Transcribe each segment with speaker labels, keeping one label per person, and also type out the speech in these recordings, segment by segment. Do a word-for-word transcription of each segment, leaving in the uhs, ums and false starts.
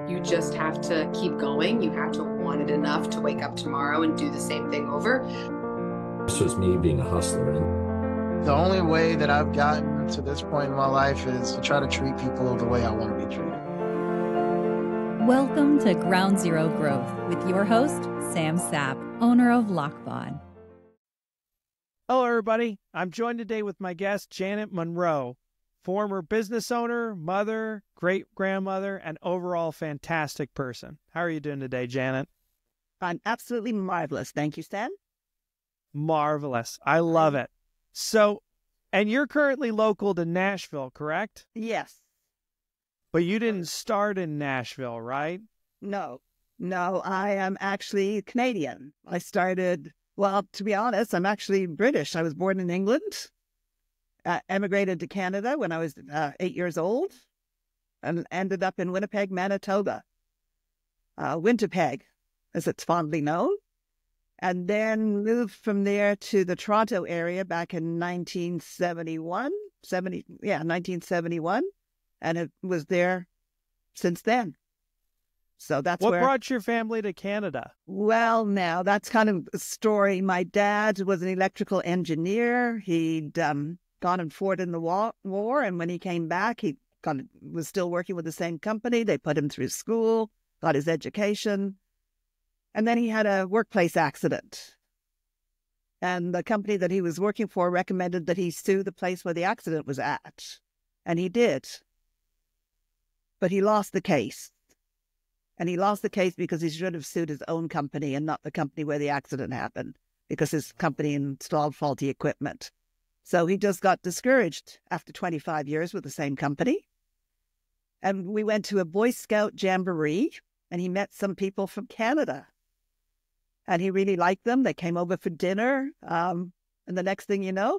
Speaker 1: You just have to keep going. You have to want it enough to wake up tomorrow and do the same thing over.
Speaker 2: It's just me being a hustler.
Speaker 3: The only way that I've gotten to this point in my life is to try to treat people the way I want to be treated.
Speaker 4: Welcome to Ground Zero Growth with your host, Sam Sapp, owner of Lockbon.
Speaker 5: Hello, everybody. I'm joined today with my guest, Janet Monroe, former business owner, mother, great-grandmother, and overall fantastic person. How are you doing today, Janet?
Speaker 6: I'm absolutely marvelous. Thank you, Stan.
Speaker 5: Marvelous. I love it. So, and you're currently local to Nashville, correct?
Speaker 6: Yes.
Speaker 5: But you didn't start in Nashville, right?
Speaker 6: No. No, I am actually Canadian. I started, well, to be honest, I'm actually British. I was born in England, uh, emigrated to Canada when I was uh, eight years old, and ended up in Winnipeg, Manitoba. Uh, Winterpeg, as it's fondly known. And then moved from there to the Toronto area back in nineteen seventy-one, seventy, yeah, nineteen seventy-one, and it was there since then. So that's
Speaker 5: what
Speaker 6: where,
Speaker 5: brought your family to Canada?
Speaker 6: Well, now that's kind of a story. My dad was an electrical engineer. He'd um, gone and fought in the war, war, and when he came back, he kind of was still working with the same company. They put him through school, got his education. And then he had a workplace accident. And the company that he was working for recommended that he sue the place where the accident was at. And he did. But he lost the case. And he lost the case because he should have sued his own company and not the company where the accident happened, because his company installed faulty equipment. So he just got discouraged after twenty-five years with the same company. And we went to a Boy Scout jamboree, and he met some people from Canada. And he really liked them. They came over for dinner. Um, and the next thing you know,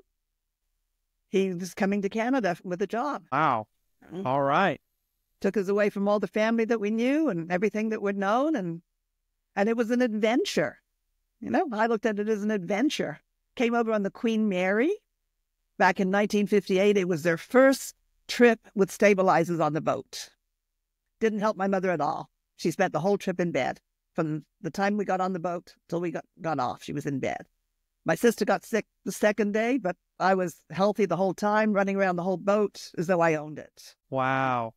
Speaker 6: he was coming to Canada with a job.
Speaker 5: Wow.
Speaker 6: Mm-hmm.
Speaker 5: All right.
Speaker 6: Took us away from all the family that we knew and everything that we'd known. And, and it was an adventure. You know, I looked at it as an adventure. Came over on the Queen Mary back in nineteen fifty-eight. It was their first trip with stabilizers on the boat. Didn't help my mother at all. She spent the whole trip in bed. From the time we got on the boat till we got, got off, she was in bed. My sister got sick the second day, but I was healthy the whole time, running around the whole boat as though I owned it.
Speaker 5: Wow.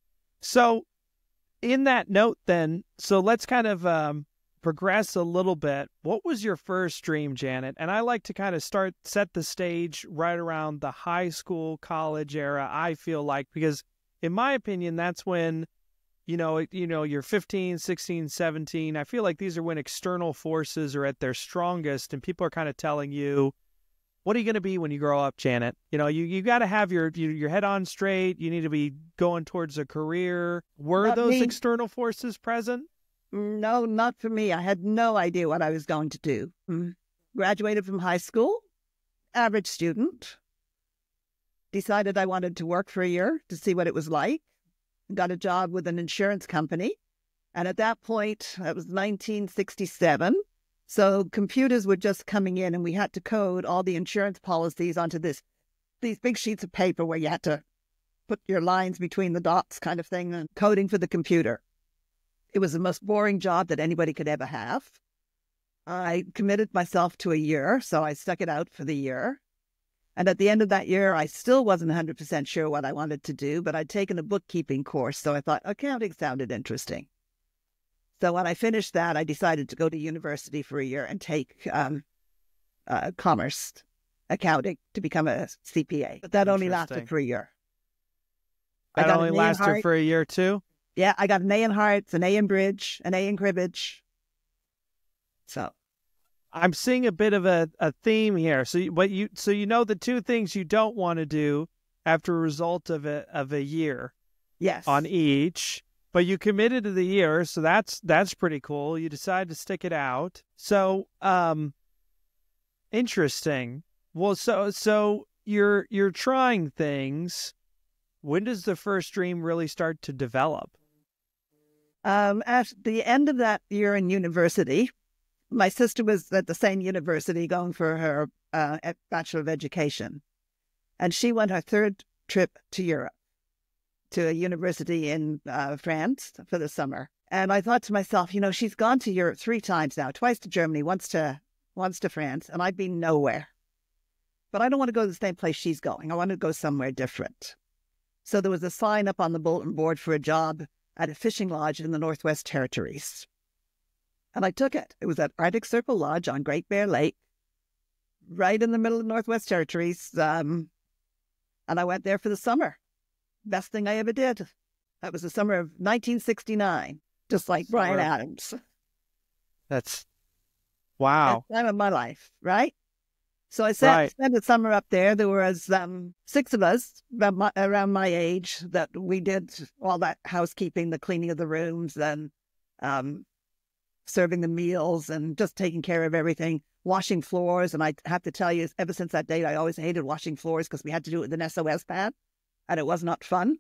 Speaker 5: So in that note then, so let's kind of um, progress a little bit. What was your first dream, Janet? And I like to kind of start, set the stage right around the high school, college era, I feel like, because in my opinion, that's when You know, you know, you're fifteen, sixteen, seventeen. I feel like these are when external forces are at their strongest and people are kind of telling you, what are you going to be when you grow up, Janet? You know, you, you got to have your, your your head on straight. You need to be going towards a career. Were
Speaker 6: Not
Speaker 5: those
Speaker 6: me.
Speaker 5: external forces present?
Speaker 6: No, not for me. I had no idea what I was going to do. Mm. Graduated from high school, average student. Decided I wanted to work for a year to see what it was like. Got a job with an insurance company. And at that point, it was nineteen sixty-seven. So computers were just coming in and we had to code all the insurance policies onto this, these big sheets of paper where you had to put your lines between the dots kind of thing and coding for the computer. It was the most boring job that anybody could ever have. I committed myself to a year, so I stuck it out for the year. And at the end of that year, I still wasn't one hundred percent sure what I wanted to do, but I'd taken a bookkeeping course, so I thought accounting sounded interesting. So when I finished that, I decided to go to university for a year and take um, uh, commerce accounting to become a C P A. But that only lasted for a year.
Speaker 5: That
Speaker 6: I got
Speaker 5: only
Speaker 6: an A in
Speaker 5: lasted
Speaker 6: Heart.
Speaker 5: for a year too?
Speaker 6: Yeah, I got an A in Hearts, an A in Bridge, an A in Cribbage. So
Speaker 5: I'm seeing a bit of a, a theme here. So, you- but you, so you know the two things you don't want to do after a result of a of a year
Speaker 6: yes,
Speaker 5: on each, but you committed to the year, so that's that's pretty cool. You decided to stick it out. So, um, interesting. Well, so so you're you're trying things. When does the first dream really start to develop?
Speaker 6: Um, at the end of that year in university, my sister was at the same university going for her uh, Bachelor of Education. And she went her third trip to Europe. to a university in uh, France for the summer. And I thought to myself, you know, she's gone to Europe three times now, twice to Germany, once to once to France, and I've been nowhere. But I don't want to go to the same place she's going. I want to go somewhere different. So there was a sign up on the bulletin board for a job at a fishing lodge in the Northwest Territories. And I took it. It was at Arctic Circle Lodge on Great Bear Lake, right in the middle of the Northwest Territories. Um, and I went there for the summer. Best thing I ever did. That was the summer of nineteen sixty-nine, just like
Speaker 5: Summer.
Speaker 6: Bryan Adams.
Speaker 5: That's wow.
Speaker 6: Best time of my life, right? So I sat,
Speaker 5: Right.
Speaker 6: spent the summer up there. There was um, six of us about my, around my age that we did all that housekeeping, the cleaning of the rooms, and um, serving the meals, and just taking care of everything, washing floors. And I have to tell you, ever since that day, I always hated washing floors because we had to do it with an S O S pad, and it was not fun.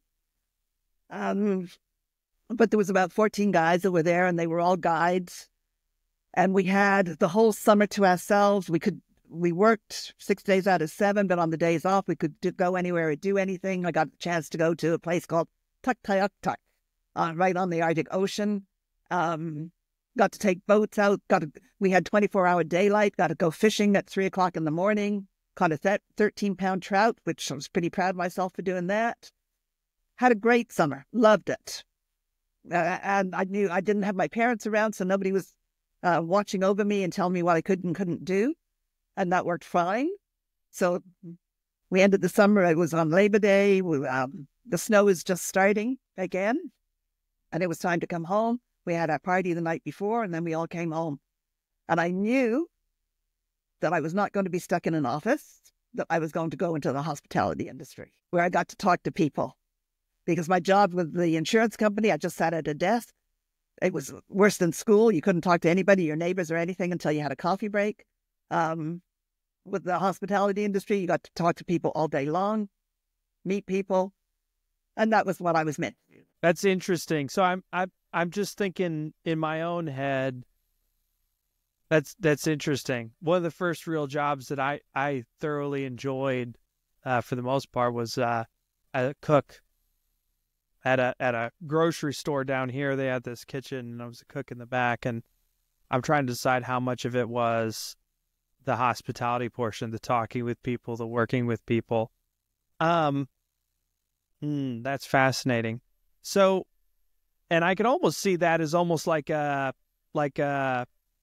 Speaker 6: Um, but there was about fourteen guys that were there, and they were all guides. And we had the whole summer to ourselves. We could We worked six days out of seven, but on the days off, we could do, go anywhere or do anything. I got a chance to go to a place called Tuktoyaktuk, uh, right on the Arctic Ocean. Um, got to take boats out. Got to, we had twenty-four hour daylight. Got to go fishing at three o'clock in the morning. Caught a thirteen pound trout, which I was pretty proud of myself for doing that. Had a great summer. Loved it. Uh, and I knew I didn't have my parents around, so nobody was uh, watching over me and telling me what I could and couldn't do. And that worked fine. So we ended the summer. It was on Labor Day. We, um, the snow was just starting again. And it was time to come home. We had our party the night before, and then we all came home. And I knew that I was not going to be stuck in an office, that I was going to go into the hospitality industry, where I got to talk to people. Because my job with the insurance company, I just sat at a desk. It was worse than school. You couldn't talk to anybody, your neighbors or anything, until you had a coffee break. Um, with the hospitality industry, you got to talk to people all day long, meet people, and that was what I was meant to do.
Speaker 5: That's interesting. So I'm I'm I'm just thinking in my own head. That's that's interesting. One of the first real jobs that I I thoroughly enjoyed, uh, for the most part, was uh, a cook at a at a grocery store down here. They had this kitchen, and I was a cook in the back, and I'm trying to decide how much of it was the hospitality portion, the talking with people, the working with people. Um, hmm, that's fascinating. So, and I could almost see that as almost like a, like a,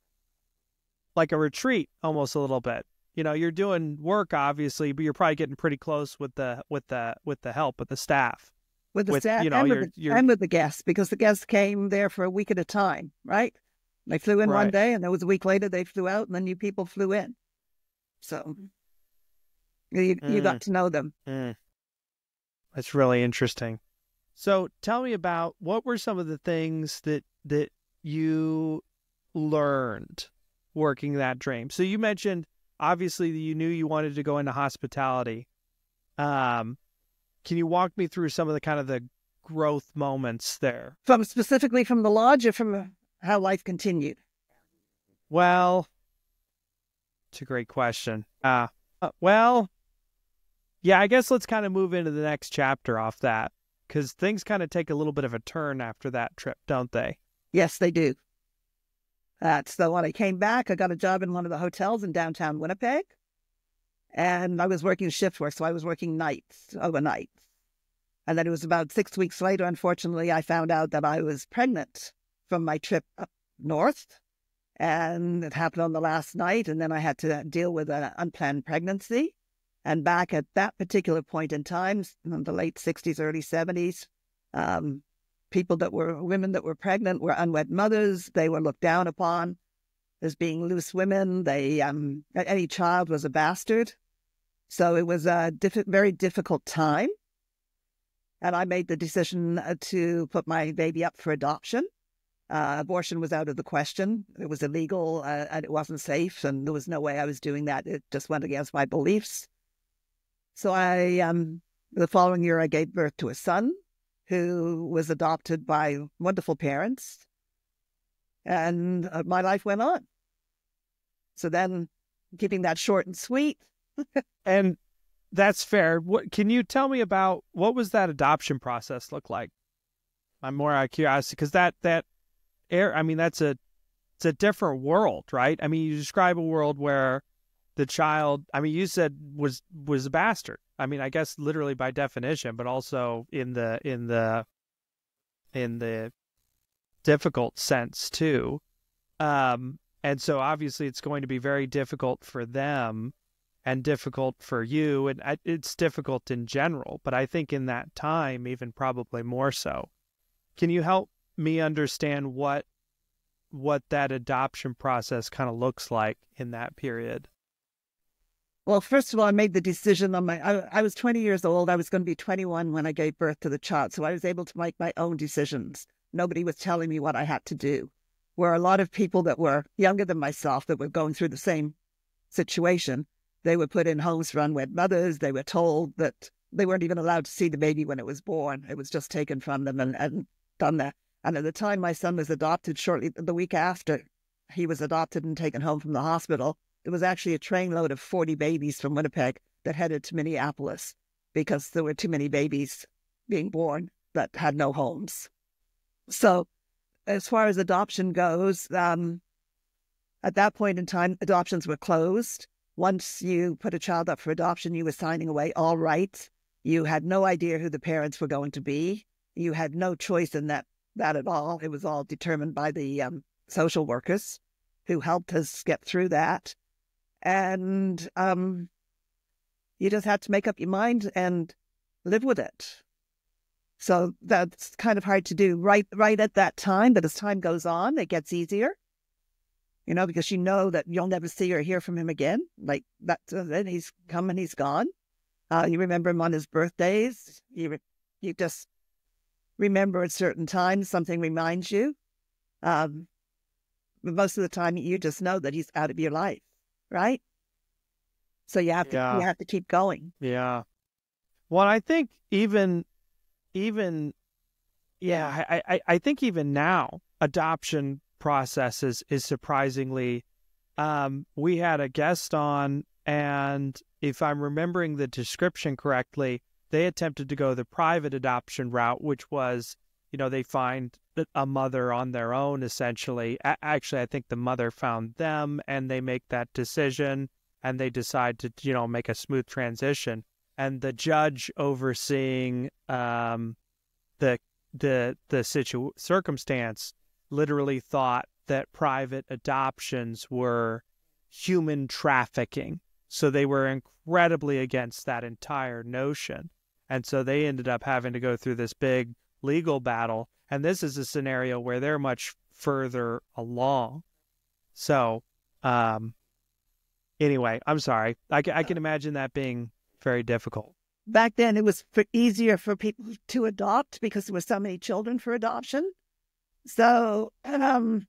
Speaker 5: like a retreat, almost a little bit. You know, you're doing work, obviously, but you're probably getting pretty close with the, with the, with the help, with the staff.
Speaker 6: With the
Speaker 5: With,
Speaker 6: staff
Speaker 5: you know,
Speaker 6: and,
Speaker 5: you're-
Speaker 6: with the,
Speaker 5: you're-
Speaker 6: and with the guests, because the guests came there for a week at a time, right? They flew in one
Speaker 5: Right.
Speaker 6: day, and there was a week later they flew out, and then new people flew in. So you, you
Speaker 5: Mm.
Speaker 6: got to know them.
Speaker 5: Mm. That's really interesting. So tell me about, what were some of the things that that you learned working that dream? So you mentioned, obviously, that you knew you wanted to go into hospitality. Um, can you walk me through some of the kind of the growth moments there?
Speaker 6: From specifically from the lodge, or from how life continued?
Speaker 5: Well, it's a great question. Uh, uh, well, yeah, I guess let's kind of move into the next chapter off that, because things kind of take a little bit of a turn after that trip, don't they?
Speaker 6: Yes, they do. Uh, so when I came back, I got a job in one of the hotels in downtown Winnipeg. And I was working shift work, so I was working nights, overnight. And then it was about six weeks later, unfortunately, I found out that I was pregnant from my trip up north. And it happened on the last night, and then I had to deal with an unplanned pregnancy. And back at that particular point in time, in the late sixties, early seventies, um, people that were, women that were pregnant were unwed mothers. They were looked down upon as being loose women. They, um, any child was a bastard. So it was a diff- very difficult time. And I made the decision uh, to put my baby up for adoption. Uh, abortion was out of the question. It was illegal, uh, and it wasn't safe, and there was no way I was doing that. It just went against my beliefs. So I, um, the following year, I gave birth to a son who was adopted by wonderful parents, and uh, my life went on. So then, keeping that short and sweet.
Speaker 5: And that's fair. What can you tell me about what was that adoption process look like? I'm more out of curiosity because that that air. I mean, that's a it's a different world, right? I mean, you describe a world where the child. I mean, you said was was a bastard. I mean, I guess literally by definition, but also in the in the in the difficult sense too. Um, and so obviously it's going to be very difficult for them and difficult for you. And I, it's difficult in general, but I think in that time, even probably more so. Can you help me understand what, what that adoption process kind of looks like in that period?
Speaker 6: Well, first of all, I made the decision on my, I, I was twenty years old. I was going to be twenty-one when I gave birth to the child. So I was able to make my own decisions. Nobody was telling me what I had to do. Where a lot of people that were younger than myself that were going through the same situation, they were put in homes for unwed mothers. They were told that they weren't even allowed to see the baby when it was born. It was just taken from them and, and done that. And at the time my son was adopted, shortly the week after he was adopted and taken home from the hospital, it was actually a trainload of forty babies from Winnipeg that headed to Minneapolis because there were too many babies being born that had no homes. So as far as adoption goes, um, at that point in time, adoptions were closed. Once you put a child up for adoption, you were signing away all rights. You had no idea who the parents were going to be. You had no choice in that, that at all. It was all determined by the um, social workers who helped us get through that. And um, you just had to make up your mind and live with it. So that's kind of hard to do right right at that time. But as time goes on, it gets easier, you know, because you know that you'll never see or hear from him again. Like that, then he's come and he's gone. Uh, you remember him on his birthdays. You re- you just remember at certain times something reminds you. Um, but most of the time, you just know that he's out of your life, right? So you have to
Speaker 5: Yeah.
Speaker 6: you have to keep going.
Speaker 5: Yeah. Well, I think even, even, yeah, I, I, I think even now adoption processes is surprisingly, um, we had a guest on, and if I'm remembering the description correctly, they attempted to go the private adoption route, which was, you know, they find a mother on their own, essentially. A- actually, I think the mother found them, and they make that decision, and they decide to, you know, make a smooth transition. And the judge overseeing um, the the the situ- circumstance literally thought that private adoptions were human trafficking. So they were incredibly against that entire notion. And so they ended up having to go through this big legal battle. And this is a scenario where they're much further along. So um, anyway, I'm sorry. I, I can imagine that being very difficult.
Speaker 6: Back then, it was for, easier for people to adopt because there were so many children for adoption. So, um,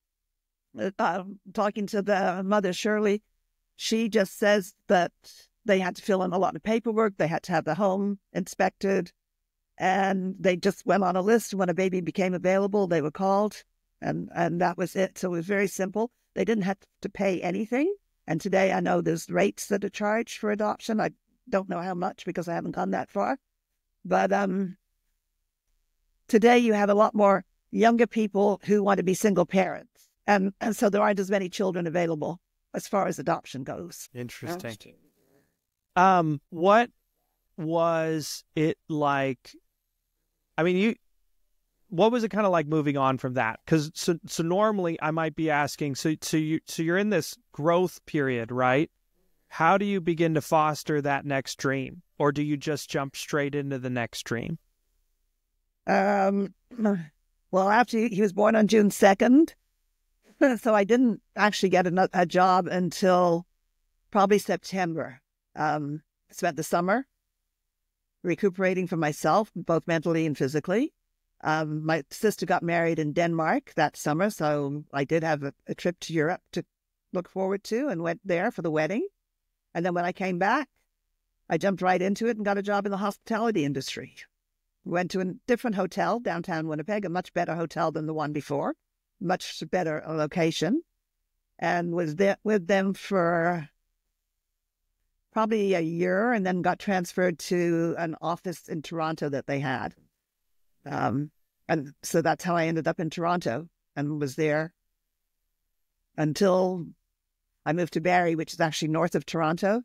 Speaker 6: uh, talking to the mother, Shirley, she just says that they had to fill in a lot of paperwork. They had to have the home inspected, and they just went on a list. When a baby became available, they were called, and, and that was it. So it was very simple. They didn't have to pay anything. And today I know there's rates that are charged for adoption. I don't know how much because I haven't gone that far. But um, today you have a lot more younger people who want to be single parents. And, and so there aren't as many children available as far as adoption goes.
Speaker 5: Interesting. Um, what was it like? I mean, you, what was it kind of like moving on from that? Because so, so normally I might be asking, so, so you, so you're in this growth period, right? How do you begin to foster that next dream? Or do you just jump straight into the next dream?
Speaker 6: Um, well, after he was born on June second, so I didn't actually get a, a job until probably September. Um, spent the summer recuperating for myself, both mentally and physically. Um, my sister got married in Denmark that summer, so I did have a, a trip to Europe to look forward to and went there for the wedding. And then when I came back, I jumped right into it and got a job in the hospitality industry. Went to a different hotel downtown Winnipeg, a much better hotel than the one before, much better location, and was there with them for probably a year, and then got transferred to an office in Toronto that they had. Um, and so that's how I ended up in Toronto and was there until I moved to Barrie, which is actually north of Toronto.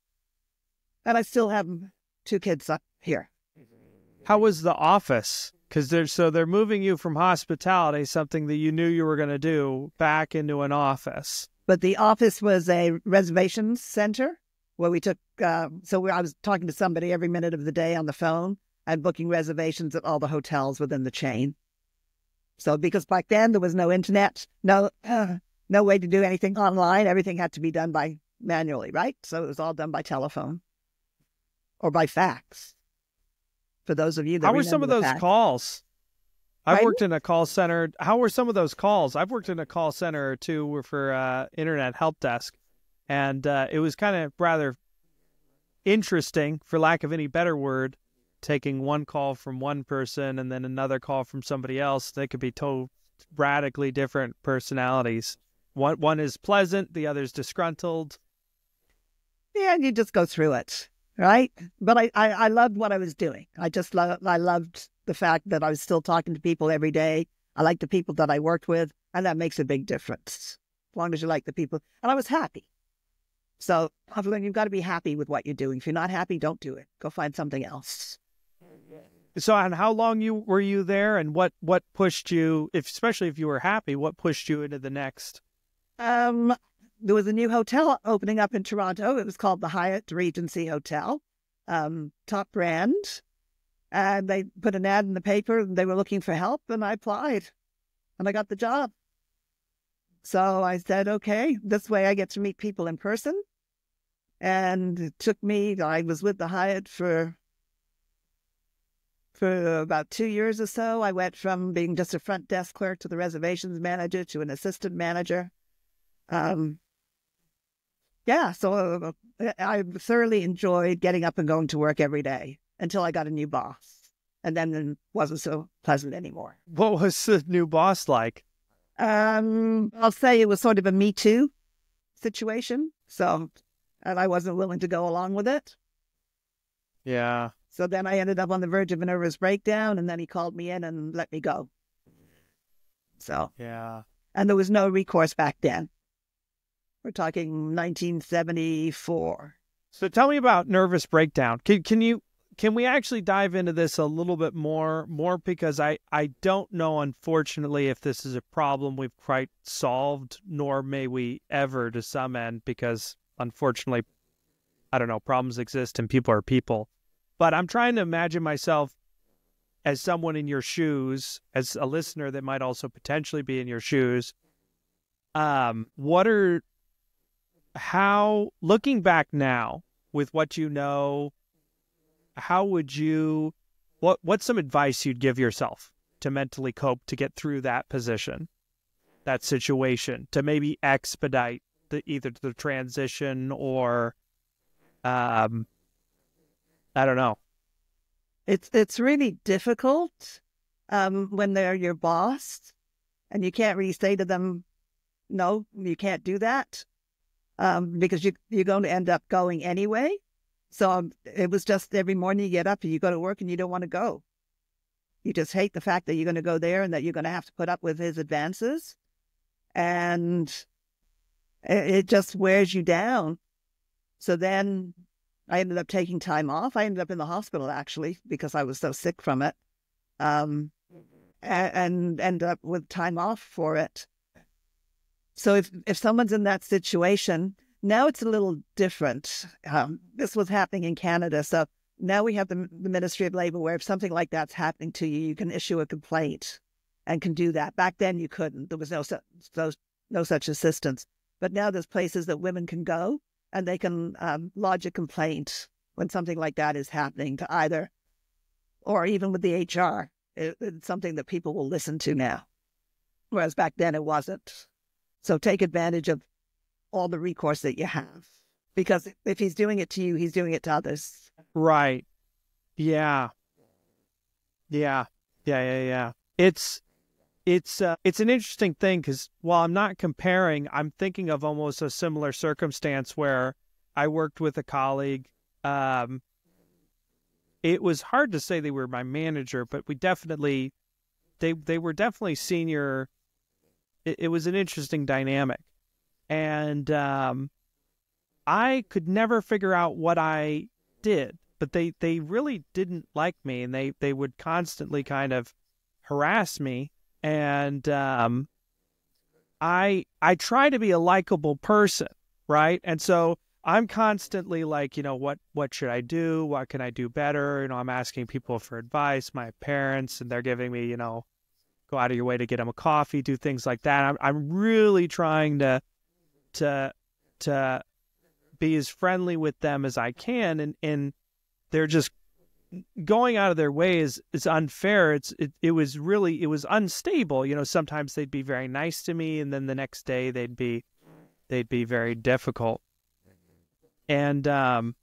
Speaker 6: And I still have two kids up here.
Speaker 5: How was the office? Because they're so they're moving you from hospitality, something that you knew you were going to do, back into an office.
Speaker 6: But the office was a reservations center where we took, uh, so we, I was talking to somebody every minute of the day on the phone and booking reservations at all the hotels within the chain. So because back then there was no internet, no uh, no way to do anything online. Everything had to be done by manually, right? So it was all done by telephone or by fax. For those of you that
Speaker 5: How were some of those
Speaker 6: fax.
Speaker 5: calls? I've
Speaker 6: Pardon?
Speaker 5: worked in a call center. How were some of those calls? I've worked in a call center or two for uh, internet help desk, and uh, it was kind of rather interesting, for lack of any better word, taking one call from one person and then another call from somebody else. They could be told radically different personalities. One one is pleasant, the other is disgruntled.
Speaker 6: Yeah, you just go through it, right? But I, I, I loved what I was doing. I just lo- I loved the fact that I was still talking to people every day. I liked the people that I worked with, and that makes a big difference, as long as you like the people. And I was happy. So I've learned you've got to be happy with what you're doing. If you're not happy, don't do it. Go find something else.
Speaker 5: So, and how long you were you there, and what what pushed you, if especially if you were happy, what pushed you into the next?
Speaker 6: Um, there was a new hotel opening up in Toronto. It was called the Hyatt Regency Hotel, um, top brand. And they put an ad in the paper, and they were looking for help, and I applied, and I got the job. So I said, okay, this way I get to meet people in person. And it took me, I was with the Hyatt for, for about two years or so. I went from being just a front desk clerk to the reservations manager to an assistant manager. Um, yeah, so I thoroughly enjoyed getting up and going to work every day until I got a new boss, and then it wasn't so pleasant anymore.
Speaker 5: What was the new boss like?
Speaker 6: Um, I'll say it was sort of a Me Too situation, so, and I wasn't willing to go along with it.
Speaker 5: Yeah.
Speaker 6: So then I ended up on the verge of a nervous breakdown, and then he called me in and let me go. So,
Speaker 5: Yeah.
Speaker 6: and there was no recourse back then. We're talking nineteen seventy-four.
Speaker 5: So tell me about nervous breakdown. Can can you can we actually dive into this a little bit more more because I I don't know, unfortunately, if this is a problem we've quite solved, nor may we ever to some end, because unfortunately, I don't know, problems exist and people are people. But I'm trying to imagine myself as someone in your shoes, as a listener that might also potentially be in your shoes. Um, what are How, looking back now with what you know, how would you, what what's some advice you'd give yourself to mentally cope to get through that position, that situation, to maybe expedite the either the transition or, um, I don't know.
Speaker 6: It's it's really difficult um, when they're your boss, and you can't really say to them, no, you can't do that. Um, because you, you're going to end up going anyway. So um, it was just every morning you get up and you go to work and you don't want to go. You just hate the fact that you're going to go there and that you're going to have to put up with his advances. And it, it just wears you down. So then I ended up taking time off. I ended up in the hospital, actually, because I was so sick from it. Um, and, and ended up with time off for it. So if, if someone's in that situation, now it's a little different. Um, this was happening in Canada. So now we have the, the Ministry of Labour where if something like that's happening to you, you can issue a complaint and can do that. Back then you couldn't. There was no, su- no, no such assistance. But now there's places that women can go and they can um, lodge a complaint when something like that is happening to either, or even with the H R. It, it's something that people will listen to now, whereas back then it wasn't. So take advantage of all the recourse that you have, because if he's doing it to you, he's doing it to others.
Speaker 5: Right. Yeah. Yeah. Yeah. Yeah. Yeah. It's, it's, uh, it's an interesting thing because while I'm not comparing, I'm thinking of almost a similar circumstance where I worked with a colleague. Um, it was hard to say they were my manager, but we definitely, they they were definitely senior. It, it was an interesting dynamic. And um, I could never figure out what I did, but they, they really didn't like me, and they, they would constantly kind of harass me. And um, I I try to be a likable person, right? And so I'm constantly like, you know, what what should I do? What can I do better? You know, I'm asking people for advice, my parents, and they're giving me, you know, go out of your way to get them a coffee, do things like that. I'm I'm really trying to to to be as friendly with them as I can, and and they're just going out of their way is, is unfair. It's it, it was really it was unstable. You know, sometimes they'd be very nice to me, and then the next day they'd be they'd be very difficult. And um,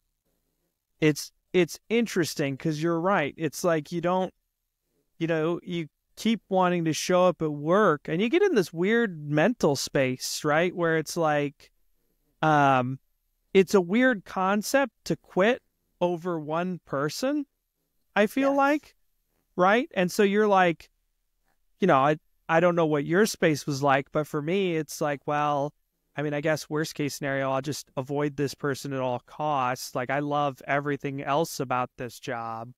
Speaker 5: it's it's interesting because you're right. It's like you don't, you know, you keep wanting to show up at work, and you get in this weird mental space, right, where it's like, um, it's a weird concept to quit over one person, I feel
Speaker 6: Yes.
Speaker 5: like, right? And so you're like, you know, I I don't know what your space was like, but for me, it's like, well, I mean, I guess worst case scenario, I'll just avoid this person at all costs. Like, I love everything else about this job,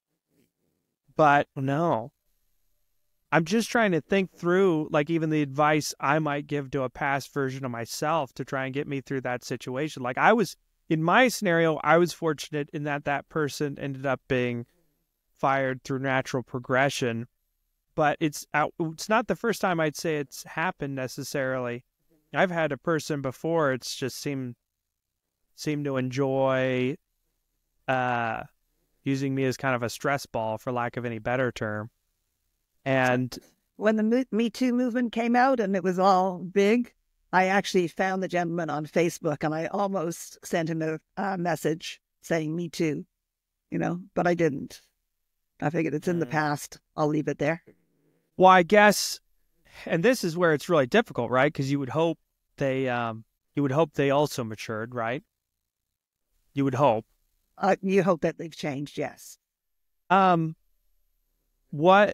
Speaker 5: but no, I'm just trying to think through, like, even the advice I might give to a past version of myself to try and get me through that situation. Like, I was in my scenario, I was fortunate in that that person ended up being fired through natural progression, but it's out, it's not the first time I'd say it's happened necessarily. I've had a person before, it's just seemed seemed to enjoy uh, using me as kind of a stress ball, for lack of any better term. And
Speaker 6: When the Mo- Me Too movement came out and it was all big, I actually found the gentleman on Facebook, and I almost sent him a, a message saying "Me Too," you know, but I didn't. I figured it's in the past. I'll leave it there.
Speaker 5: well, I guess, and this is where it's really difficult, right? Because you would hope they, um, you would hope they also matured, right? You would hope.
Speaker 6: Uh, you hope that they've changed, yes.
Speaker 5: Um, what,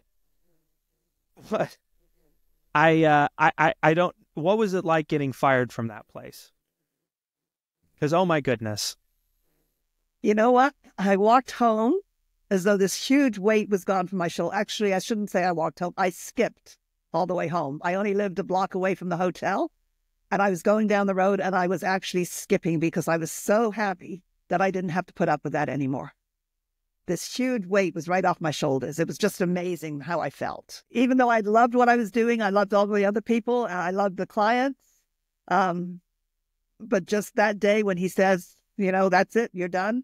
Speaker 5: what, I, uh, I, I, I don't. What was it like getting fired from that place? Because, oh my goodness.
Speaker 6: You know what? I walked home as though this huge weight was gone from my shoulder. Actually, I shouldn't say I walked home. I skipped all the way home. I only lived a block away from the hotel, and I was going down the road, and I was actually skipping because I was so happy that I didn't have to put up with that anymore. This huge weight was right off my shoulders. It was just amazing how I felt. Even though I loved what I was doing, I loved all the other people, and I loved the clients. Um, but just that day when he says, you know, that's it, you're done.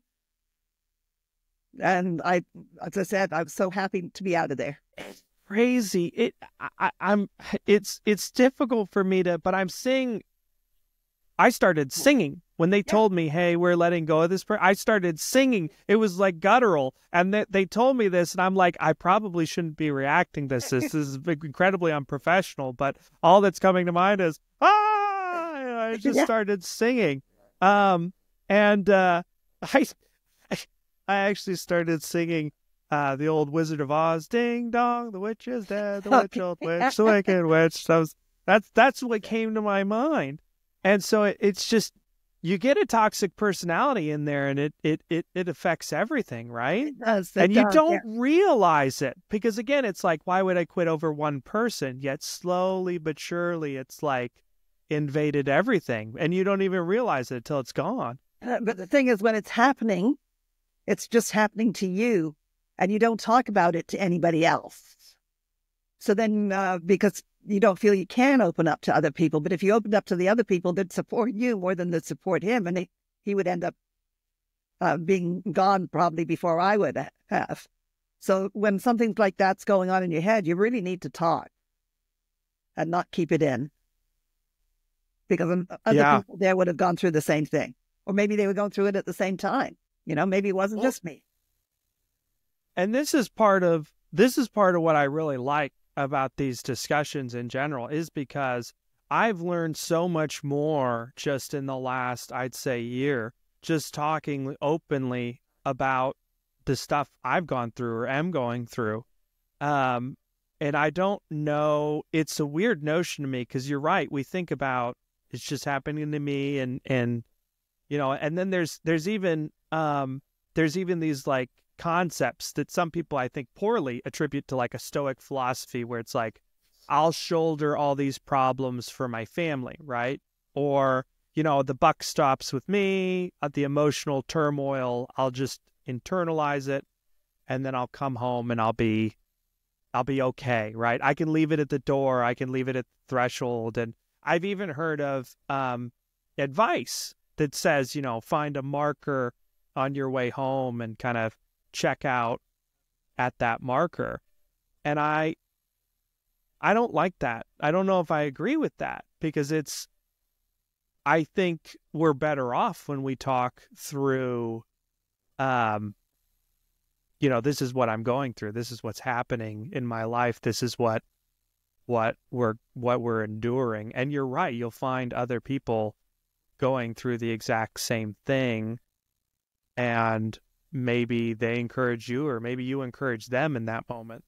Speaker 6: And I, as I said, I was so happy to be out of there.
Speaker 5: Crazy. It, I, I- I'm, it's, it's difficult for me to, but I'm seeing, I started singing when they told me, hey, we're letting go of this person. I started singing. It was like guttural. And they, they told me this, and I'm like, I probably shouldn't be reacting to this. This is incredibly unprofessional, but all that's coming to mind is, ah, and I just
Speaker 6: Yeah.
Speaker 5: started singing. Um, and, uh, I, I actually started singing uh, the old Wizard of Oz, ding dong, the witch is dead, the witch, old witch, the wicked witch. So I was, that's that's what came to my mind, and so it, it's just you get a toxic personality in there, and it it it, it affects everything, right?
Speaker 6: It does, it
Speaker 5: And you
Speaker 6: does,
Speaker 5: don't
Speaker 6: yeah.
Speaker 5: realize it because again, it's like, why would I quit over one person? Yet slowly but surely, it's like invaded everything, and you don't even realize it until it's gone.
Speaker 6: Uh, But the thing is, when it's happening, it's just happening to you, and you don't talk about it to anybody else. So then, uh, because you don't feel you can open up to other people, but if you opened up to the other people, they'd support you more than they'd support him, and he, he would end up uh, being gone probably before I would ha- have. So when something like that's going on in your head, you really need to talk and not keep it in, because um, other
Speaker 5: Yeah.
Speaker 6: people there would have gone through the same thing, or maybe they were going through it at the same time. You know, maybe it wasn't
Speaker 5: Well,
Speaker 6: just me.
Speaker 5: And this is part of this is part of what I really like about these discussions in general, is because I've learned so much more just in the last, I'd say, year just talking openly about the stuff I've gone through or am going through. Um, and I don't know, it's a weird notion to me because you're right. We think about it's just happening to me and, and, you know, and then there's, there's even, um, there's even these like concepts that some people I think poorly attribute to like a Stoic philosophy where it's like, I'll shoulder all these problems for my family, right? Or, you know, the buck stops with me, uh, the emotional turmoil, I'll just internalize it, and then I'll come home and I'll be, I'll be okay, right? I can leave it at the door, I can leave it at the threshold. And I've even heard of um, advice that says, you know, find a marker on your way home and kind of check out at that marker. And I, I don't like that. I don't know if I agree with that because it's, I think we're better off when we talk through, um, you know, this is what I'm going through. This is what's happening in my life. This is what, what we're, what we're enduring. And you're right. You'll find other people going through the exact same thing, and maybe they encourage you, or maybe you encourage them in that moment.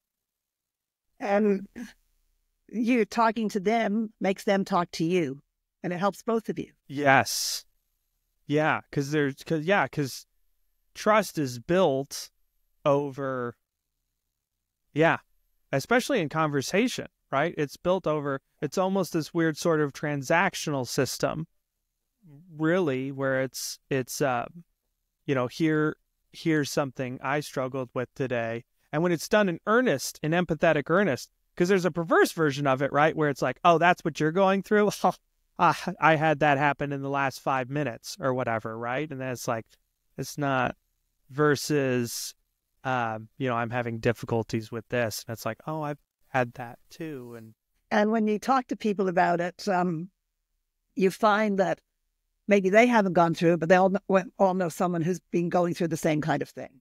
Speaker 6: And you talking to them makes them talk to you, and it helps both of you.
Speaker 5: Yes. Yeah. Cause there's, cause yeah. Cause trust is built over, yeah, especially in conversation, right? It's built over, it's almost this weird sort of transactional system, really, where it's, it's, uh, you know, here, here's something I struggled with today. And when it's done in earnest, in empathetic earnest, because there's a perverse version of it, right? Where it's like, oh, that's what you're going through. ah, I had that happen in the last five minutes or whatever, right? And then it's like, it's not versus, um, you know, I'm having difficulties with this. And it's like, oh, I've had that too. And
Speaker 6: and when you talk to people about it, um, you find that maybe they haven't gone through it, but they all know, all know someone who's been going through the same kind of thing.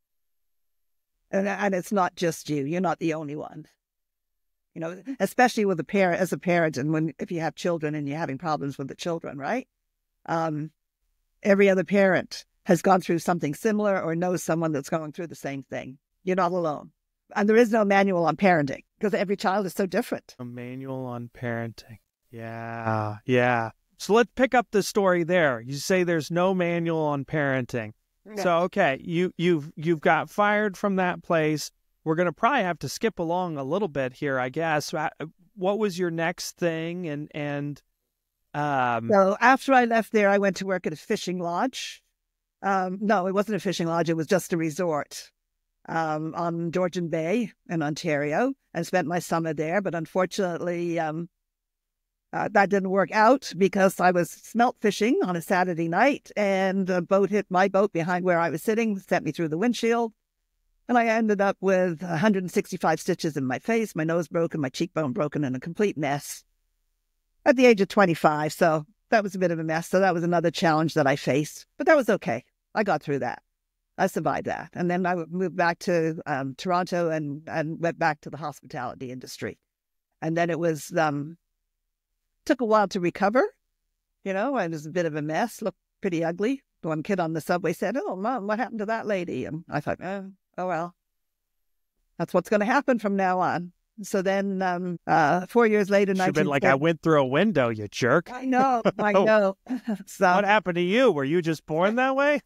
Speaker 6: And, and it's not just you. You're not the only one. You know, especially with a parent, as a parent, and when if you have children and you're having problems with the children, right? Um, every other parent has gone through something similar or knows someone that's going through the same thing. You're not alone. And there is no manual on parenting because every child is so different.
Speaker 5: A manual on parenting. Yeah, yeah. So let's pick up the story there. You say there's no manual on parenting.
Speaker 6: Yeah.
Speaker 5: So, okay, you, you've, you've got fired from that place. We're going to probably have to skip along a little bit here, I guess. What was your next thing? And, and, um,
Speaker 6: so after I left there, I went to work at a fishing lodge. Um, no, it wasn't a fishing lodge. It was just a resort, um, on Georgian Bay in Ontario, and spent my summer there. But unfortunately, um, uh, that didn't work out because I was smelt fishing on a Saturday night, and a boat hit my boat behind where I was sitting, sent me through the windshield. And I ended up with one hundred sixty-five stitches in my face, my nose broken, my cheekbone broken, and a complete mess at the age of twenty-five. So that was a bit of a mess. So that was another challenge that I faced. But that was okay. I got through that. I survived that. And then I moved back to um, Toronto and, and went back to the hospitality industry. And then it was, um, took a while to recover. You know, it was a bit of a mess, looked pretty ugly. One kid on the subway said, "Oh, Mom, what happened to that lady?" And I thought, oh, oh well, that's what's going to happen from now on. So then um, uh, four years later,
Speaker 5: should have been like, I went through a window, you jerk.
Speaker 6: I know, I know. So,
Speaker 5: what happened to you? Were you just born that way?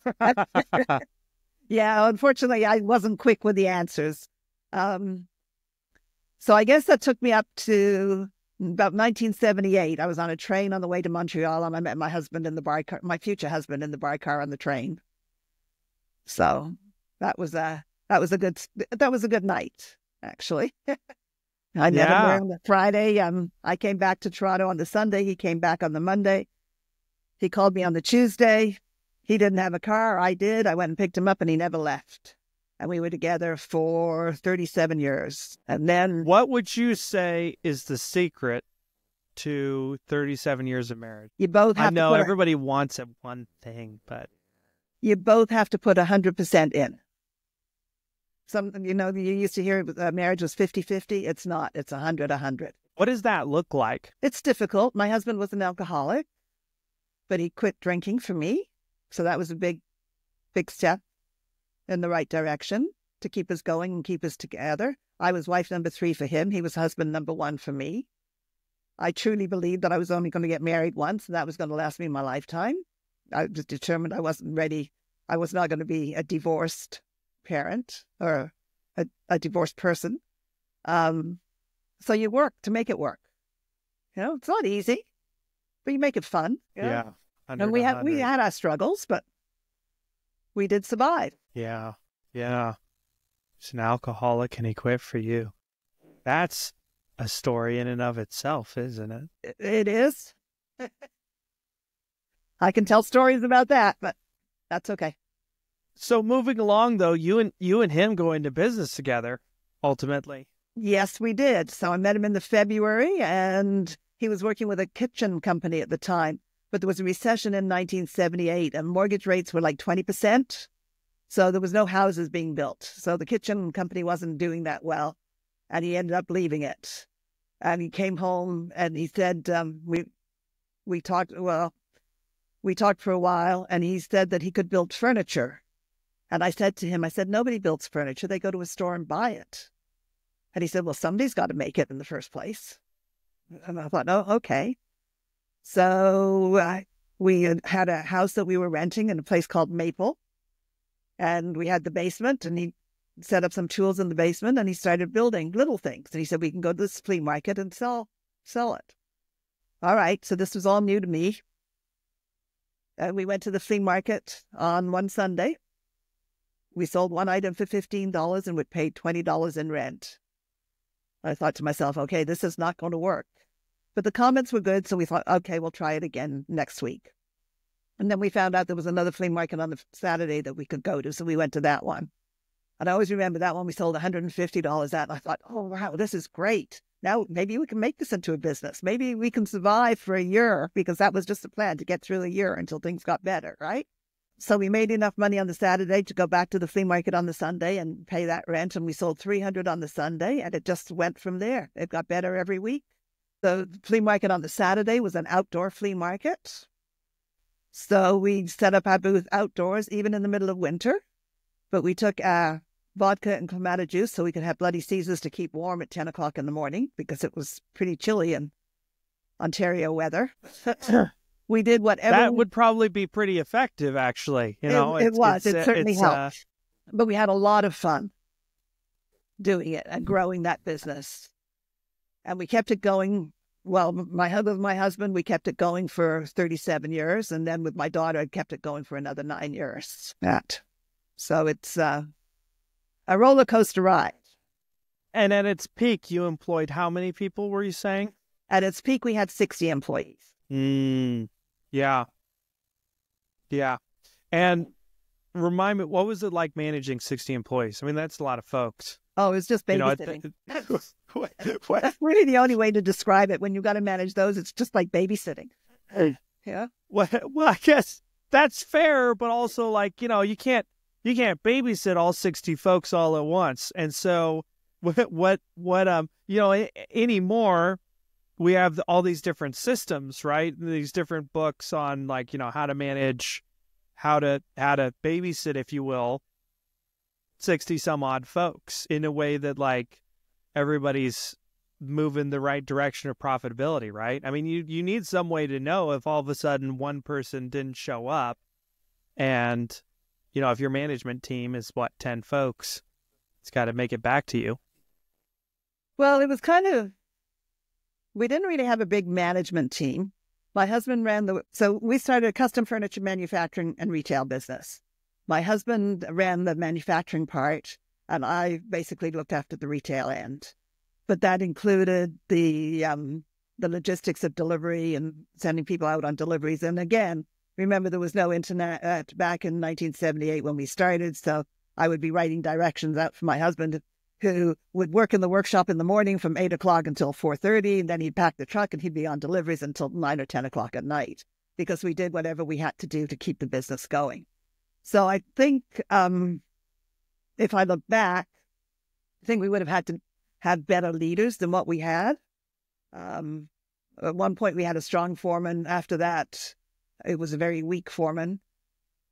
Speaker 6: Yeah, unfortunately, I wasn't quick with the answers. Um, so I guess that took me up to about nineteen seventy-eight. I was on a train on the way to Montreal, and I met my husband in the bar car, my future husband in the bar car on the train. So that was a that was a good that was a good night, actually. I met
Speaker 5: Yeah.
Speaker 6: him there on the Friday. Um, I came back to Toronto on the Sunday. He came back on the Monday. He called me on the Tuesday. He didn't have a car. I did. I went and picked him up, and he never left. And we were together for thirty-seven years. And then
Speaker 5: What would you say is the secret to thirty-seven years of marriage?
Speaker 6: you both have
Speaker 5: I know
Speaker 6: to put a-
Speaker 5: everybody wants it one thing, but
Speaker 6: you both have to put one hundred percent in. Some, you know, you used to hear uh, marriage was fifty-fifty. It's not. It's one hundred one hundred.
Speaker 5: what does that look like?
Speaker 6: It's difficult. My husband was an alcoholic, but he quit drinking for me So that was a big, big step in the right direction to keep us going and keep us together. I was wife number three for him. He was husband number one for me. I truly believed that I was only going to get married once, and that was going to last me my lifetime. I was determined I wasn't ready. I was not going to be a divorced parent or a, a divorced person. Um, so you work to make it work. You know, it's not easy, but you make it fun. You know?
Speaker 5: Yeah.
Speaker 6: And we had we had our struggles, but we did survive.
Speaker 5: Yeah. Yeah. He's an alcoholic and he quit for you. That's a story in and of itself, isn't it?
Speaker 6: It, it is. I can tell stories about that, but that's okay.
Speaker 5: So moving along, though, you and you and him go into business together, ultimately.
Speaker 6: Yes, we did. So I met him in the February, and he was working with a kitchen company at the time. But there was a recession in nineteen seventy-eight, and mortgage rates were like twenty percent. So there was no houses being built. So the kitchen company wasn't doing that well, and he ended up leaving it. And he came home, and he said, um, we we talked, well, we talked for a while, and he said that he could build furniture. And I said to him, I said, nobody builds furniture. They go to a store and buy it. And he said, well, somebody's got to make it in the first place. And I thought, oh, okay. So uh, we had a house that we were renting in a place called Maple. And we had the basement, and he set up some tools in the basement, and he started building little things. And he said, we can go to this flea market and sell sell it. All right. So this was all new to me. And we went to the flea market on one Sunday. We sold one item for fifteen dollars and we paid twenty dollars in rent. I thought to myself, okay, this is not going to work. But the comments were good, so we thought, okay, we'll try it again next week. And then we found out there was another flea market on the Saturday that we could go to, so we went to that one. And I always remember that one we sold one hundred fifty dollars at, and I thought, oh, wow, this is great. Now maybe we can make this into a business. Maybe we can survive for a year, because that was just the plan, to get through a year until things got better, right? So we made enough money on the Saturday to go back to the flea market on the Sunday and pay that rent. And we sold three hundred on the Sunday, and it just went from there. It got better every week. The flea market on the Saturday was an outdoor flea market. So we set up our booth outdoors, even in the middle of winter. But we took uh, vodka and Clamato juice so we could have Bloody Caesars to keep warm at ten o'clock in the morning, because it was pretty chilly in Ontario weather. We did whatever.
Speaker 5: That would probably be pretty effective, actually. You know,
Speaker 6: it, it
Speaker 5: it's,
Speaker 6: was.
Speaker 5: It's,
Speaker 6: it certainly
Speaker 5: it's,
Speaker 6: helped.
Speaker 5: Uh...
Speaker 6: But we had a lot of fun doing it and growing that business. And we kept it going. Well, my husband, my husband, we kept it going for thirty-seven years. And then with my daughter, I kept it going for another nine years. That. So it's uh, a roller coaster ride.
Speaker 5: And at its peak, you employed how many people, were you saying?
Speaker 6: At its peak, we had sixty employees.
Speaker 5: Mm, yeah. Yeah. And remind me, what was it like managing sixty employees? I mean, that's a lot of folks.
Speaker 6: Oh, it was just babysitting. You know, what, what? That's really the only way to describe it. When you got to manage those, it's just like babysitting. Yeah.
Speaker 5: Well, well, I guess that's fair, but also, like, you know, you can't you can't babysit all sixty folks all at once. And so what what what um you know anymore, we have all these different systems, right? These different books on, like, you know, how to manage, how to how to babysit, if you will, sixty some odd folks in a way that, like, everybody's moving the right direction of profitability, right? I mean, you you need some way to know if all of a sudden one person didn't show up, and, you know, if your management team is what, ten folks, it's got to make it back to you.
Speaker 6: Well, it was kind of, we didn't really have a big management team. My husband ran the, so we started a custom furniture manufacturing and retail business. My husband ran the manufacturing part, and I basically looked after the retail end. But that included the um, the logistics of delivery and sending people out on deliveries. And again, remember, there was no internet uh, back in nineteen seventy-eight when we started, so I would be writing directions out for my husband, who would work in the workshop in the morning from eight o'clock until four thirty, and then he'd pack the truck and he'd be on deliveries until nine or ten o'clock at night, because we did whatever we had to do to keep the business going. So I think um, if I look back, I think we would have had to have better leaders than what we had. Um, at one point, we had a strong foreman. After that, it was a very weak foreman.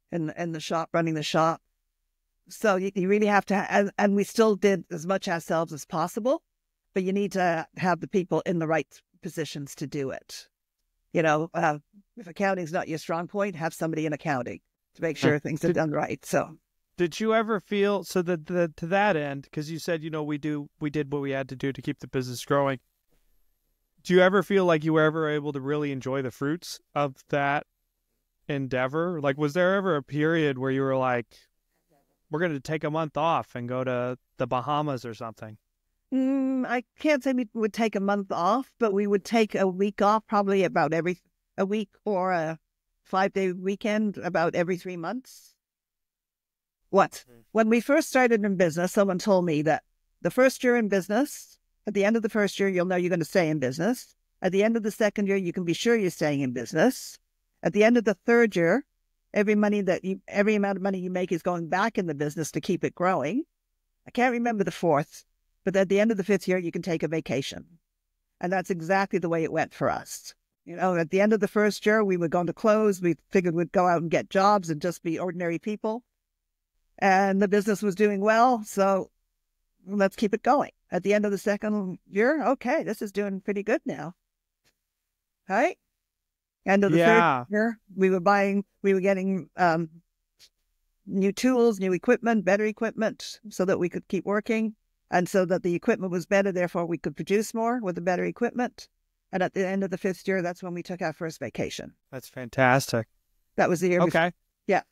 Speaker 6: in in the shop, running the shop. So you, you really have to, and, and we still did as much ourselves as possible, but you need to have the people in the right positions to do it. You know, uh, if accounting is not your strong point, have somebody in accounting to make sure things are done right. So,
Speaker 5: did you ever feel so that the, to that end, because you said, you know, we do we did what we had to do to keep the business growing. Do you ever feel like you were ever able to really enjoy the fruits of that endeavor? Like, was there ever a period where you were like, we're going to take a month off and go to the Bahamas or something?
Speaker 6: Mm, I can't say we would take a month off, but we would take a week off, probably about every a week or a five day weekend about every three months. What? When we first started in business, someone told me that the first year in business, at the end of the first year, you'll know you're going to stay in business. At the end of the second year, you can be sure you're staying in business. At the end of the third year, every money that you, every amount of money you make is going back in the business to keep it growing. I can't remember the fourth. But at the end of the fifth year, you can take a vacation. And that's exactly the way it went for us. You know, at the end of the first year, we were going to close. We figured we'd go out and get jobs and just be ordinary people. And the business was doing well, so let's keep it going. At the end of the second year, okay, this is doing pretty good now. Right? End of the
Speaker 5: Yeah.
Speaker 6: third year, we were buying, we were getting um, new tools, new equipment, better equipment, so that we could keep working. And so that the equipment was better, therefore we could produce more with the better equipment. And at the end of the fifth year, that's when we took our first vacation.
Speaker 5: That's fantastic.
Speaker 6: That was the year before.
Speaker 5: Okay.
Speaker 6: Yeah.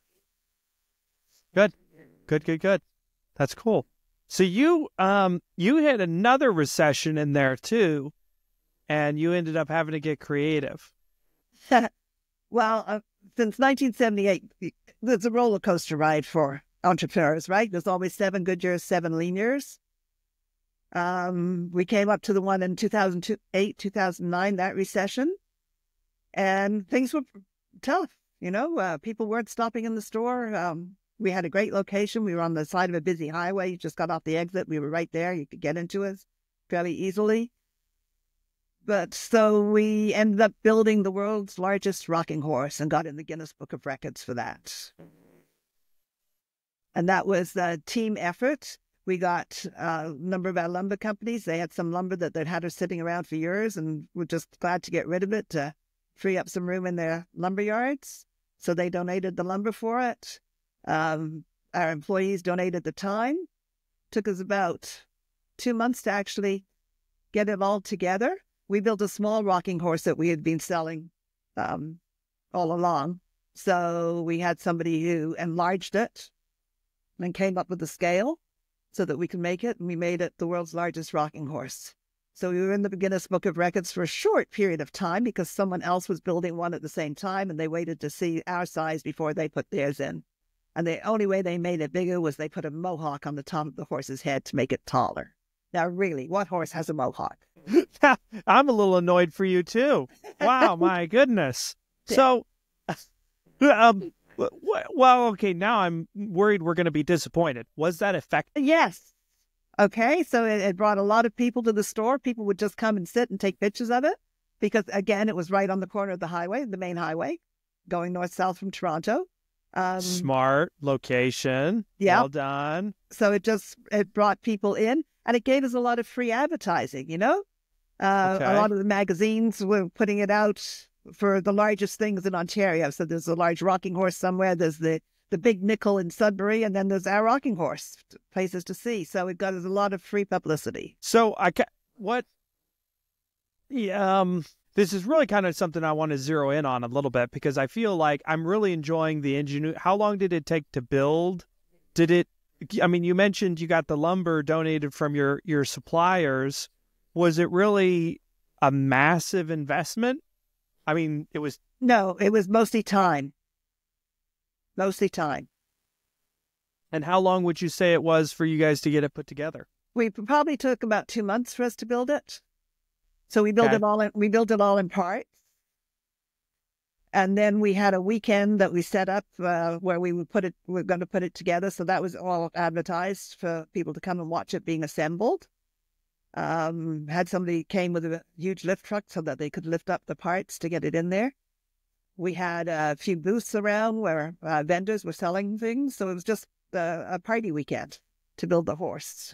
Speaker 5: Good. Good, good, good. That's cool. So you um you had another recession in there too, and you ended up having to get creative.
Speaker 6: Well, uh, since nineteen seventy-eight, there's a roller coaster ride for entrepreneurs, right? There's always seven good years, seven lean years. Um, we came up to the one in two thousand eight, two thousand nine, that recession, and things were tough. You know, uh, people weren't stopping in the store. Um, we had a great location. We were on the side of a busy highway. You just got off the exit. We were right there. You could get into us fairly easily. But so we ended up building the world's largest rocking horse and got in the Guinness Book of Records for that. And that was a team effort. We got a number of our lumber companies. They had some lumber that they'd had her sitting around for years, and we're just glad to get rid of it to free up some room in their lumber yards. So they donated the lumber for it. Um, our employees donated the time. Took us about two months to actually get it all together. We built a small rocking horse that we had been selling um, all along. So we had somebody who enlarged it and came up with the scale so that we could make it, and we made it the world's largest rocking horse. So we were in the Guinness Book of Records for a short period of time because someone else was building one at the same time, and they waited to see our size before they put theirs in. And the only way they made it bigger was they put a mohawk on the top of the horse's head to make it taller. Now, really, what horse has a mohawk?
Speaker 5: I'm a little annoyed for you too. Wow, my goodness. So, um, well, okay, now I'm worried we're going to be disappointed. Was that effective?
Speaker 6: Yes. Okay, so it, it brought a lot of people to the store. People would just come and sit and take pictures of it because, again, it was right on the corner of the highway, the main highway, going north-south from Toronto. Um,
Speaker 5: Smart location.
Speaker 6: Yeah.
Speaker 5: Well done.
Speaker 6: So it just, it brought people in, and it gave us a lot of free advertising, you know? Uh,
Speaker 5: Okay.
Speaker 6: A lot of the magazines were putting it out for the largest things in Ontario. So there's a large rocking horse somewhere. There's the, the big nickel in Sudbury, and then there's our rocking horse, places to see. So it got us a lot of free publicity.
Speaker 5: So I ca- what? Yeah, um, this is really kind of something I want to zero in on a little bit because I feel like I'm really enjoying the ingenuity. How long did it take to build? Did it? I mean, you mentioned you got the lumber donated from your your suppliers. Was it really a massive investment? I mean, it was.
Speaker 6: No, it was mostly time. Mostly time.
Speaker 5: And how long would you say it was for you guys to get it put together?
Speaker 6: We probably took about two months for us to build it. So we built
Speaker 5: Okay.
Speaker 6: it all in, we built it all in parts. And then we had a weekend that we set up uh, where we would put it, we we're going to put it together. So that was all advertised for people to come and watch it being assembled. Um, had somebody came with a huge lift truck so that they could lift up the parts to get it in there. We had a few booths around where uh, vendors were selling things. So it was just uh, a party weekend to build the horse.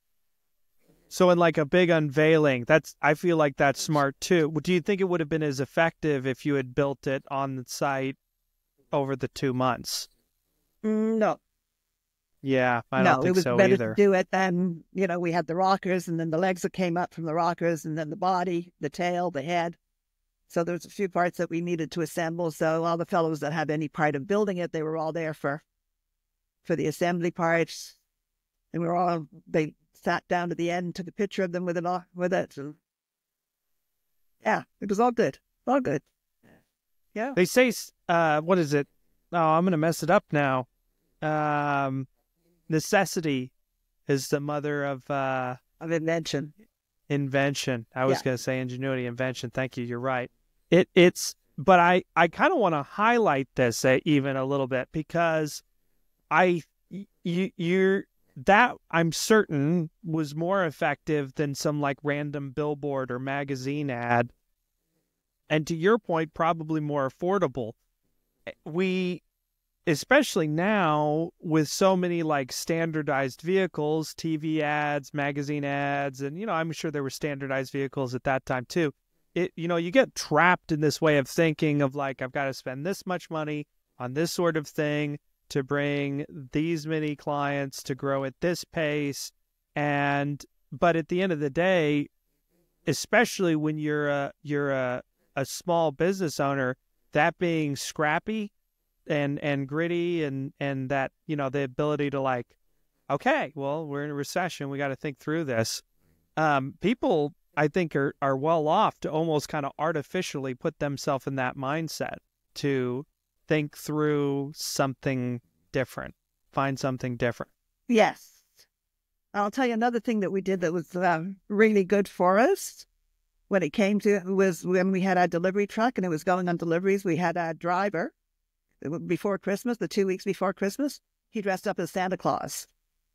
Speaker 5: So in like a big unveiling, that's I feel like that's smart too. Do you think it would have been as effective if you had built it on the site over the two months?
Speaker 6: No.
Speaker 5: Yeah, I
Speaker 6: no,
Speaker 5: don't think
Speaker 6: it was
Speaker 5: so
Speaker 6: better
Speaker 5: either.
Speaker 6: to do it then. You know, we had the rockers and then the legs that came up from the rockers and then the body, the tail, the head. So there's a few parts that we needed to assemble. So all the fellows that had any part of building it, they were all there for for the assembly parts. And we were all, they sat down to the end, took a picture of them with it. All, with it. And yeah, it was all good. All good. Yeah.
Speaker 5: They say, uh, what is it? Oh, I'm going to mess it up now. Um, necessity is the mother of uh,
Speaker 6: Of invention.
Speaker 5: invention. I was
Speaker 6: Yeah.
Speaker 5: going to say ingenuity, invention. Thank you. You're right. It it's, but I I kind of want to highlight this uh, even a little bit because I you you're that I'm certain was more effective than some like random billboard or magazine ad, and to your point, probably more affordable. We, especially now with so many like standardized vehicles, T V ads, magazine ads, and, you know, I'm sure there were standardized vehicles at that time too. It, you know, you get trapped in this way of thinking of like, I've got to spend this much money on this sort of thing to bring these many clients to grow at this pace. And, but at the end of the day, especially when you're a, you're a, a small business owner, that being scrappy and and gritty and and that, you know, the ability to like, okay, well, we're in a recession, we got to think through this. Um, people, I think, are are well off to almost kind of artificially put themselves in that mindset to think through something different, find something different.
Speaker 6: Yes. I'll tell you another thing that we did that was uh, really good for us when it came to was when we had our delivery truck and it was going on deliveries. We had our driver before Christmas, the two weeks before Christmas, he dressed up as Santa Claus.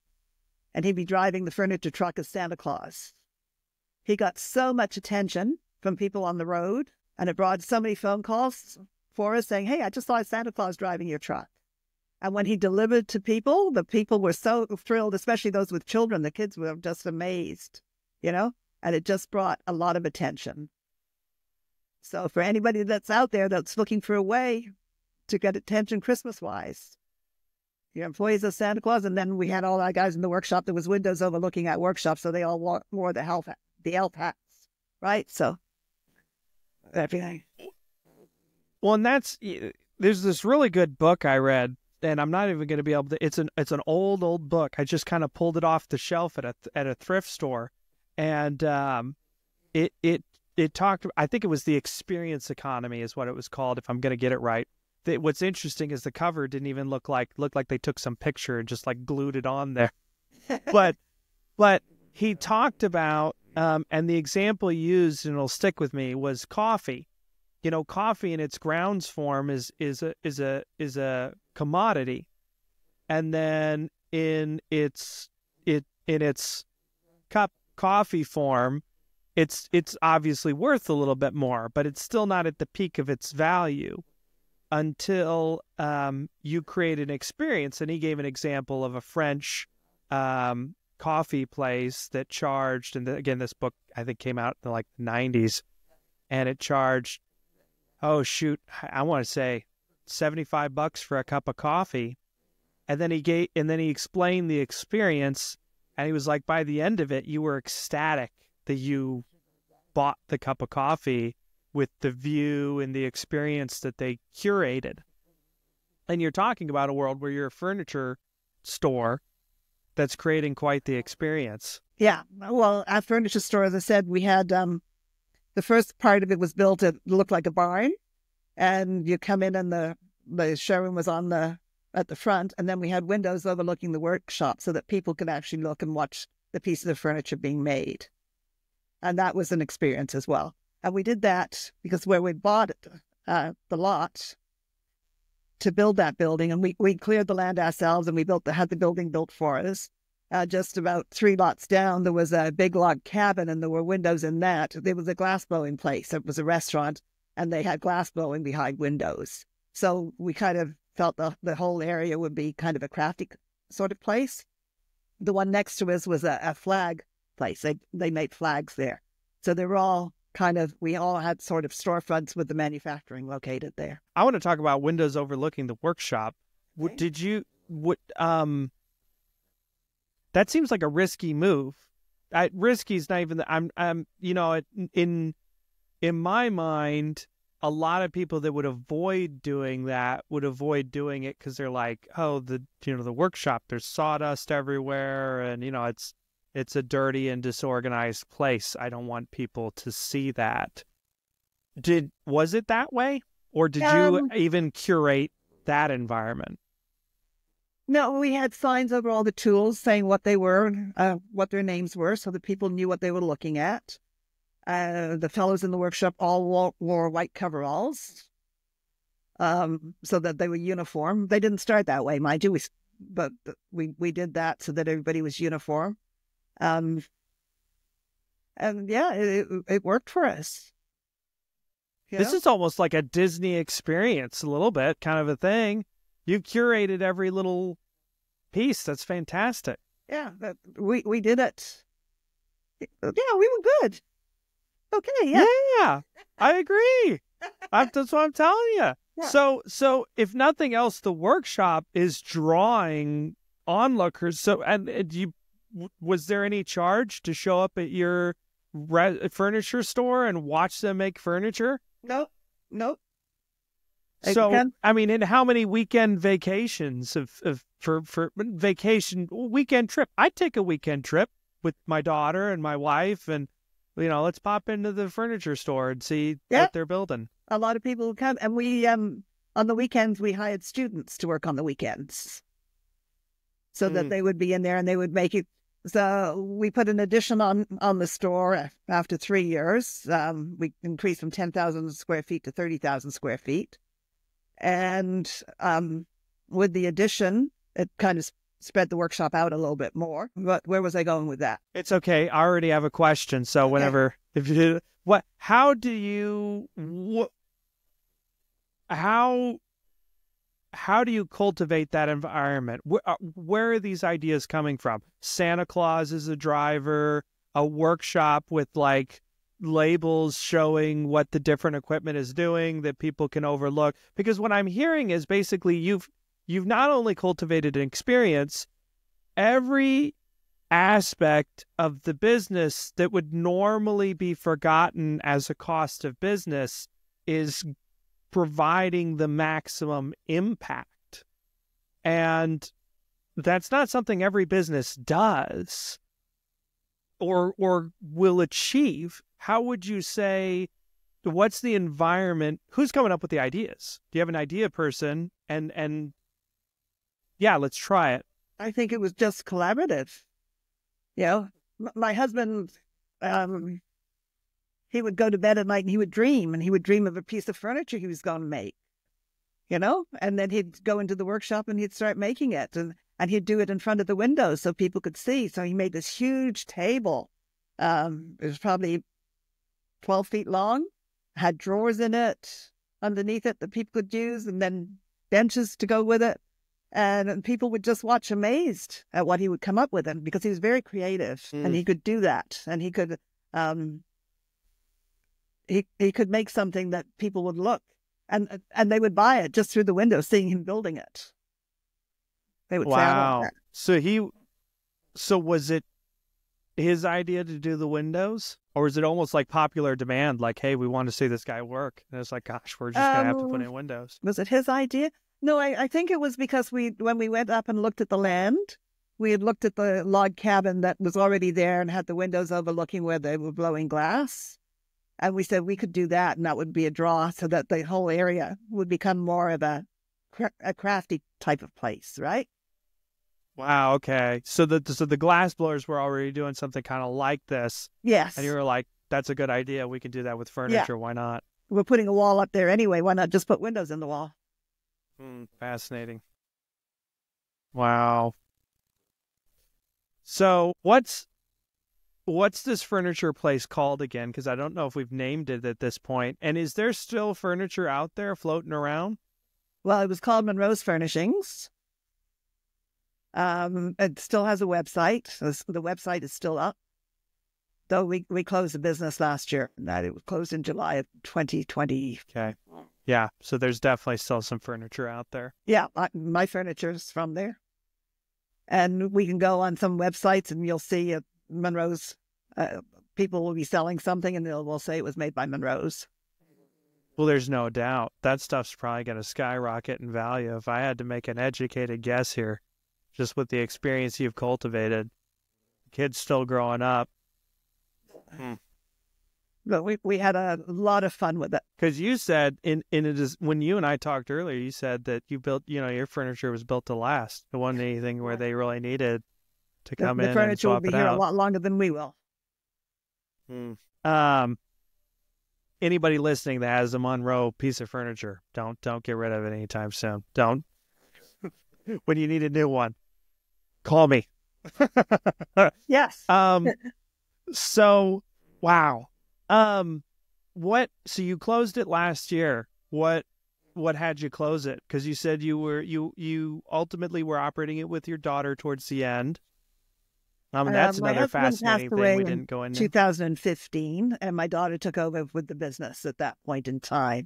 Speaker 6: And he'd be driving the furniture truck as Santa Claus. He got so much attention from people on the road, and it brought so many phone calls for us saying, hey, I just saw Santa Claus driving your truck. And when he delivered to people, the people were so thrilled, especially those with children. The kids were just amazed, you know, and it just brought a lot of attention. So for anybody that's out there that's looking for a way to get attention Christmas-wise, your employees of Santa Claus, and then we had all our guys in the workshop. There was windows overlooking our workshop, so they all wore, wore the elf, the elf hats, right? So everything.
Speaker 5: Well, and that's, there's this really good book I read, and I'm not even going to be able to, it's an it's an old, old book. I just kind of pulled it off the shelf at a at a thrift store, and um, it it it talked, I think it was The Experience Economy is what it was called, if I'm going to get it right. The, what's interesting is the cover didn't even look like, looked like they took some picture and just like glued it on there. but but he talked about, um, and the example he used, and it'll stick with me, was coffee. You know, coffee in its grounds form is is a is a is a commodity, and then in its it in its cup coffee form, it's it's obviously worth a little bit more, but it's still not at the peak of its value until um, you create an experience. And he gave an example of a French um, coffee place that charged, and the, again, this book I think came out in like the nineties, and it charged, oh shoot, I want to say seventy-five bucks for a cup of coffee. And then he gave, and then he explained the experience, and he was like, by the end of it, you were ecstatic that you bought the cup of coffee with the view and the experience that they curated. And you're talking about a world where you're a furniture store that's creating quite the experience.
Speaker 6: Yeah. Well, our furniture store, as I said, we had, um, the first part of it was built, it looked like a barn. And you come in and the, the showroom was on the, at the front. And then we had windows overlooking the workshop so that people could actually look and watch the pieces of furniture being made. And that was an experience as well. And we did that because where we bought it, uh, the lot to build that building, and we, we cleared the land ourselves, and we built the, had the building built for us. Uh, just about three lots down, there was a big log cabin, and there were windows in that. There was a glass blowing place. It was a restaurant, and they had glass blowing behind windows. So we kind of felt the, the whole area would be kind of a crafty sort of place. The one next to us was a, a flag place. They, they made flags there. So they were all kind of, we all had sort of storefronts with the manufacturing located there.
Speaker 5: I want to talk about windows overlooking the workshop.
Speaker 6: Okay.
Speaker 5: Did you, what, um, that seems like a risky move. I, risky is not even, the, I'm, I'm, you know, it, in, in my mind, a lot of people that would avoid doing that would avoid doing it because they're like, oh, the, you know, the workshop, there's sawdust everywhere. And, you know, it's, it's a dirty and disorganized place. I don't want people to see that. Did, was it that way? Or did
Speaker 6: Um,
Speaker 5: you even curate that environment?
Speaker 6: No, we had signs over all the tools saying what they were, uh, what their names were, so that people knew what they were looking at. Uh, the fellows in the workshop all wore, wore white coveralls, um, so that they were uniform. They didn't start that way, mind you, we, but we we did that so that everybody was uniform. Um, and yeah, it, it worked for us. You
Speaker 5: This
Speaker 6: know?
Speaker 5: is almost like a Disney experience, a little bit, kind of a thing. You curated every little piece. That's fantastic.
Speaker 6: Yeah, that, we we did it. Yeah, we were good. Okay, yeah.
Speaker 5: Yeah, I agree. I, that's what I'm telling you.
Speaker 6: Yeah.
Speaker 5: So, so if nothing else, the workshop is drawing onlookers. So, and, and you, was there any charge to show up at your re- furniture store and watch them make furniture?
Speaker 6: Nope, nope.
Speaker 5: So,
Speaker 6: Again?
Speaker 5: I mean, in how many weekend vacations of, of for, for vacation, weekend trip? I'd take a weekend trip with my daughter and my wife and, you know, let's pop into the furniture store and see
Speaker 6: Yeah.
Speaker 5: what they're building.
Speaker 6: A lot of people would come, and we, um, on the weekends, we hired students to work on the weekends so that
Speaker 5: Mm.
Speaker 6: they would be in there and they would make it. So we put an addition on, on the store after three years. Um, we increased from ten thousand square feet to thirty thousand square feet. And um, with the addition, it kind of spread the workshop out a little bit more. But where was I going with that?
Speaker 5: It's okay. I already have a question. So whenever, if you, what, how do you, what, how, how do you cultivate that environment? Where, uh, where are these ideas coming from? Santa Claus is a driver, a workshop with like labels showing what the different equipment is doing that people can overlook. Because what I'm hearing is basically you've, you've not only cultivated an experience, every aspect of the business that would normally be forgotten as a cost of business is providing the maximum impact. And that's not something every business does or or will achieve. How would you say, what's the environment? Who's coming up with the ideas? Do you have an idea person? And and yeah, let's try it.
Speaker 6: I think it was just collaborative. You know, M- my husband, um, he would go to bed at night and he would dream, and he would dream of a piece of furniture he was going to make, you know, and then he'd go into the workshop and he'd start making it, and, and he'd do it in front of the window so people could see. So he made this huge table. Um, it was probably twelve feet long, had drawers in it underneath it that people could use, and then benches to go with it. And people would just watch amazed at what he would come up with, and because he was very creative
Speaker 5: Mm.
Speaker 6: and he could do that, and he could, um, he he could make something that people would look and and they would buy it just through the window, seeing him building it. They would say, "I
Speaker 5: Wow.
Speaker 6: want that."
Speaker 5: So he, so was it his idea to do the windows, or is it almost like popular demand? Like, hey, we want to see this guy work, and it's like, gosh, we're just gonna have to put
Speaker 6: Um,
Speaker 5: in windows.
Speaker 6: Was it his idea? No, I, I think it was because we, when we went up and looked at the land, we had looked at the log cabin that was already there and had the windows overlooking where they were blowing glass. And we said we could do that, and that would be a draw so that the whole area would become more of a, cra- a crafty type of place, right?
Speaker 5: Wow. Okay. So the so the glass blowers were already doing something kind of like this,
Speaker 6: Yes.
Speaker 5: and you were like, that's a good idea. We can do that with furniture. Why not?
Speaker 6: We're putting a wall up there anyway. Why not just put windows in the wall?
Speaker 5: Hmm, fascinating. Wow. So what's what's this furniture place called again? Because I don't know if we've named it at this point. And is there still furniture out there floating around?
Speaker 6: Well, it was called Monroe's Furnishings. Um, it still has a website. The the website is still up. Though we, we closed the business last year. That it was closed in July of twenty twenty.
Speaker 5: Okay. Yeah. So there's definitely still some furniture out there.
Speaker 6: Yeah, my, my furniture's from there. And we can go on some websites and you'll see uh, Monroe's, uh, people will be selling something and they'll will say it was made by Monroe's.
Speaker 5: Well, there's no doubt. That stuff's probably going to skyrocket in value. If I had to make an educated guess here, just with the experience you've cultivated, kids still growing up. Hmm.
Speaker 6: But we, we had a lot of fun with it.
Speaker 5: Because you said, in, in it is, when you and I talked earlier, you said that you built, you know, your furniture was built to last. It wasn't anything where they really needed to come
Speaker 6: the,
Speaker 5: in
Speaker 6: the
Speaker 5: and
Speaker 6: furniture will
Speaker 5: swap
Speaker 6: be
Speaker 5: it
Speaker 6: here
Speaker 5: out.
Speaker 6: a lot longer than we will.
Speaker 5: Hmm. Um, anybody listening that has a Monroe piece of furniture, don't don't get rid of it anytime soon. Don't. When you need a new one, call me.
Speaker 6: Yes.
Speaker 5: Um. So, wow. Um, what? So you closed it last year. What? What had you close it? Because you said you were you you ultimately were operating it with your daughter towards the end. Um, and that's
Speaker 6: Uh, my
Speaker 5: another
Speaker 6: husband
Speaker 5: fascinating
Speaker 6: passed away
Speaker 5: thing we
Speaker 6: in
Speaker 5: didn't go into.
Speaker 6: two thousand fifteen, and my daughter took over with the business at that point in time.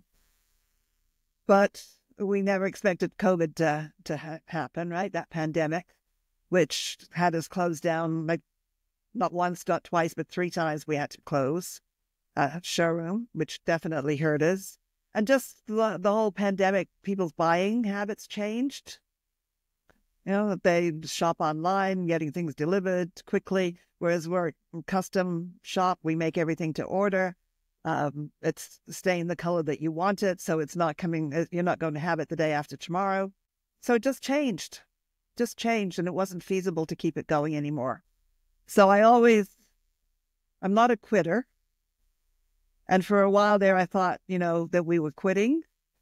Speaker 6: But we never expected COVID to, to ha- happen, right? That pandemic, which had us closed down like not once, not twice, but three times we had to close a showroom, which definitely hurt us. And just the, the whole pandemic, people's buying habits changed. You know, they shop online, getting things delivered quickly, whereas we're a custom shop. We make everything to order. Um, it's staying the color that you want it, so it's not coming, you're not going to have it the day after tomorrow. So it just changed, just changed, and it wasn't feasible to keep it going anymore. So I always, I'm not a quitter. And for a while there, I thought, you know, that we were quitting,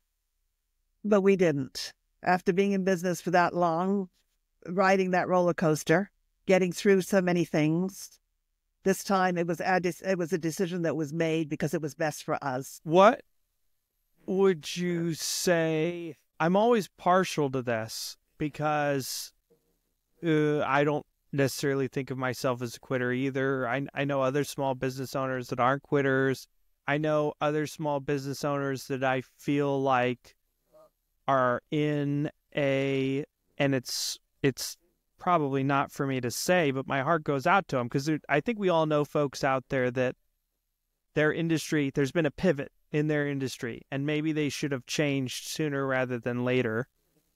Speaker 6: but we didn't. After being in business for that long, riding that roller coaster, getting through so many things, this time it was a, it was a decision that was made because it was best for us.
Speaker 5: What would you say? I'm always partial to this because uh, I don't necessarily think of myself as a quitter either. I, I know other small business owners that aren't quitters. I know other small business owners that I feel like are in a, and it's it's probably not for me to say, but my heart goes out to them because I think we all know folks out there that their industry, there's been a pivot in their industry, and maybe they should have changed sooner rather than later.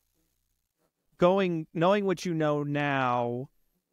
Speaker 5: Going, knowing what you know now,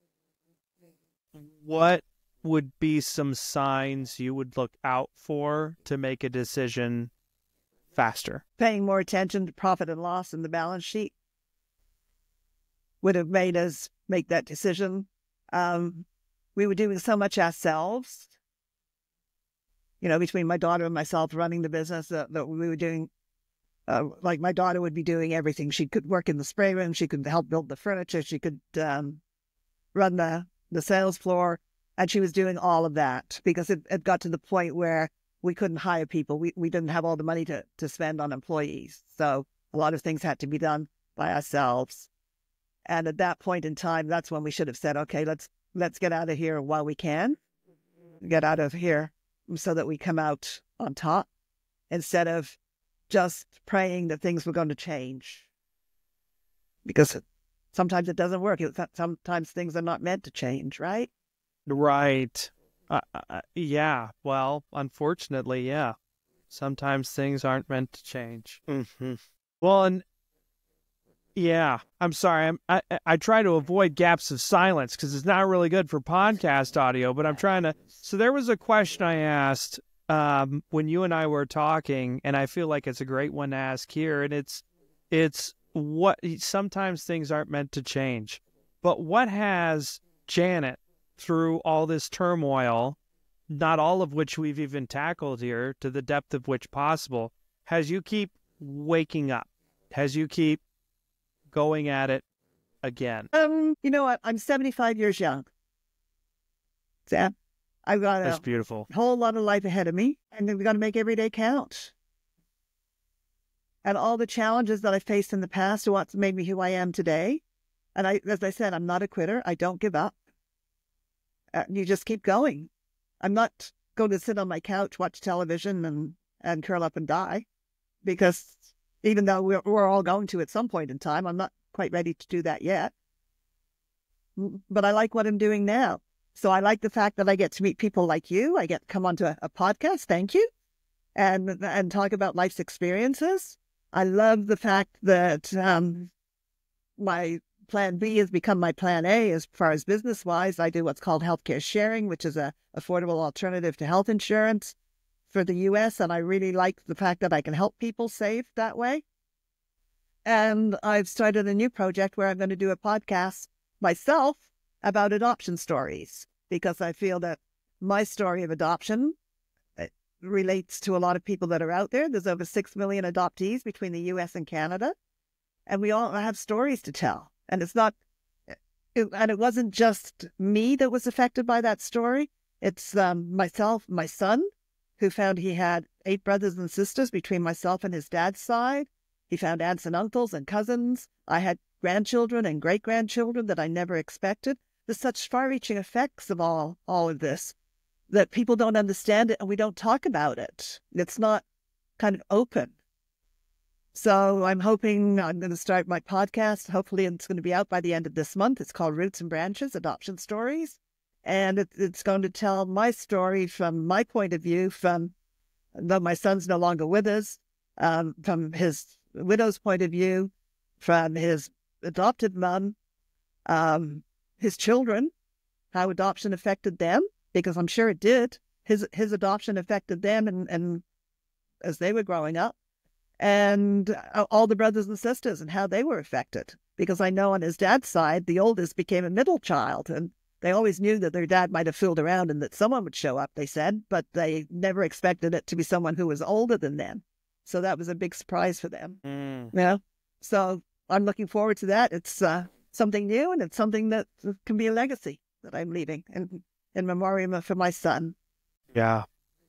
Speaker 5: what would be some signs you would look out for to make a decision faster?
Speaker 6: Paying more attention to profit and loss in the balance sheet would have made us make that decision. Um, we were doing so much ourselves, you know, between my daughter and myself running the business, uh, that we were doing, uh, like my daughter would be doing everything. She could work in the spray room. She could help build the furniture. She could um, run the, the sales floor. And she was doing all of that because it, it got to the point where we couldn't hire people. We we didn't have all the money to, to spend on employees. So a lot of things had to be done by ourselves. And at that point in time, that's when we should have said, okay, let's let's get out of here while we can. Get out of here so that we come out on top instead of just praying that things were going to change. Because sometimes it doesn't work. It, sometimes things are not meant to change, right?
Speaker 5: Right. Uh, uh, yeah. Well, unfortunately, yeah. Sometimes things aren't meant to change. Mm-hmm. Well, and yeah, I'm sorry. I'm, I I try to avoid gaps of silence because it's not really good for podcast audio, but I'm trying to. So there was a question I asked um, when you and I were talking, and I feel like it's a great one to ask here. And it's, it's what, sometimes things aren't meant to change, but what has Janet, through all this turmoil, not all of which we've even tackled here to the depth of which possible, has you keep waking up? Has you keep going at it again?
Speaker 6: Um, you know what? I'm seventy-five years young. Sam, I've got
Speaker 5: That's
Speaker 6: a
Speaker 5: beautiful.
Speaker 6: whole lot of life ahead of me, and we've got to make every day count. And all the challenges that I faced in the past are what's made me who I am today. And I, as I said, I'm not a quitter. I don't give up. Uh, you just keep going. I'm not going to sit on my couch, watch television, and, and curl up and die. Because even though we're, we're all going to at some point in time, I'm not quite ready to do that yet. But I like what I'm doing now. So I like the fact that I get to meet people like you. I get to come onto a, a podcast, thank you, and and talk about life's experiences. I love the fact that um, my plan B has become my plan A as far as business-wise. I do what's called healthcare sharing, which is a affordable alternative to health insurance for the U S, and I really like the fact that I can help people save that way. And I've started a new project where I'm going to do a podcast myself about adoption stories, because I feel that my story of adoption relates to a lot of people that are out there. There's over six million adoptees between the U S and Canada, and we all have stories to tell. And it's not, it, and it wasn't just me that was affected by that story. It's um, myself, my son, who found he had eight brothers and sisters between myself and his dad's side. He found aunts and uncles and cousins. I had grandchildren and great-grandchildren that I never expected. There's such far-reaching effects of all, all of this that people don't understand it, and we don't talk about it. It's not kind of open. So I'm hoping I'm going to start my podcast. Hopefully it's going to be out by the end of this month. It's called Roots and Branches, Adoption Stories. And it, it's going to tell my story from my point of view, from, though my son's no longer with us, um, from his widow's point of view, from his adopted mom, um, his children, how adoption affected them, because I'm sure it did. His his adoption affected them and, and as they were growing up, and all the brothers and sisters and how they were affected. Because I know on his dad's side, the oldest became a middle child, and they always knew that their dad might have fooled around and that someone would show up, they said, but they never expected it to be someone who was older than them. So that was a big surprise for them.
Speaker 5: Mm.
Speaker 6: Yeah. So I'm looking forward to that. It's uh, something new, and it's something that can be a legacy that I'm leaving in, in memoriam for my son.
Speaker 5: Yeah.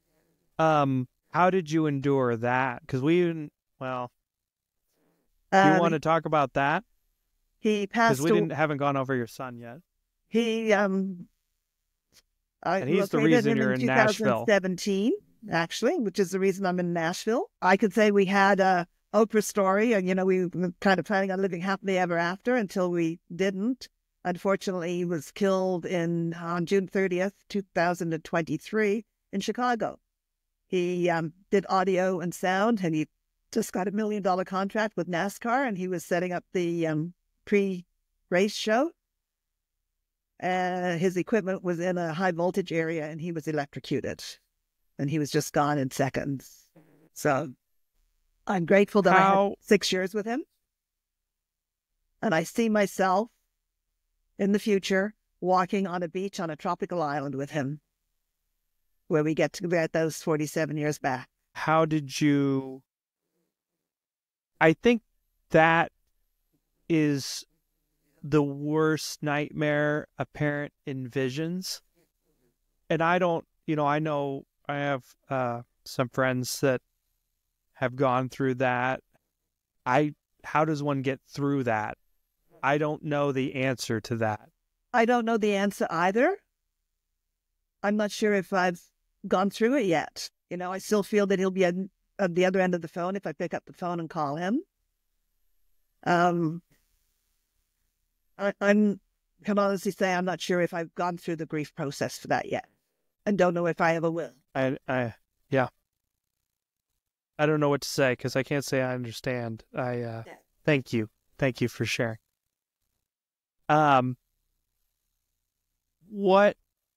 Speaker 5: Um, how did you endure that? Because we didn't, well, do you
Speaker 6: Um,
Speaker 5: want to talk about that?
Speaker 6: He
Speaker 5: Because
Speaker 6: passed
Speaker 5: we
Speaker 6: away.
Speaker 5: didn't haven't gone over your son yet.
Speaker 6: He, um, I
Speaker 5: And he's the
Speaker 6: located
Speaker 5: reason
Speaker 6: him
Speaker 5: you're
Speaker 6: in
Speaker 5: in Nashville.
Speaker 6: twenty seventeen, actually, which is the reason I'm in Nashville. I could say we had a Oprah story, and, you know, we were kind of planning on living happily ever after until we didn't. Unfortunately, he was killed in on June thirtieth, two thousand twenty-three in Chicago. He um, did audio and sound, and he just got a million dollar contract with NASCAR, and he was setting up the um, pre-race show. Uh, his equipment was in a high voltage area, and he was electrocuted, and he was just gone in seconds. So I'm grateful that I
Speaker 5: How-
Speaker 6: had six years with him, and I see myself in the future walking on a beach on a tropical island with him, where we get to get those forty-seven years back.
Speaker 5: How did you, I think that is the worst nightmare a parent envisions. And I don't, you know, I know I have uh, some friends that have gone through that. I, how does one get through that? I don't know the answer to that.
Speaker 6: I don't know the answer either. I'm not sure if I've gone through it yet. You know, I still feel that he'll be at, at the other end of the phone if I pick up the phone and call him. Um, I, I'm can honestly say I'm not sure if I've gone through the grief process for that yet, and don't know if I ever will.
Speaker 5: I, I, yeah. I don't know what to say because I can't say I understand. I, uh,
Speaker 6: Yeah.
Speaker 5: thank you. Thank you for sharing. Um, what,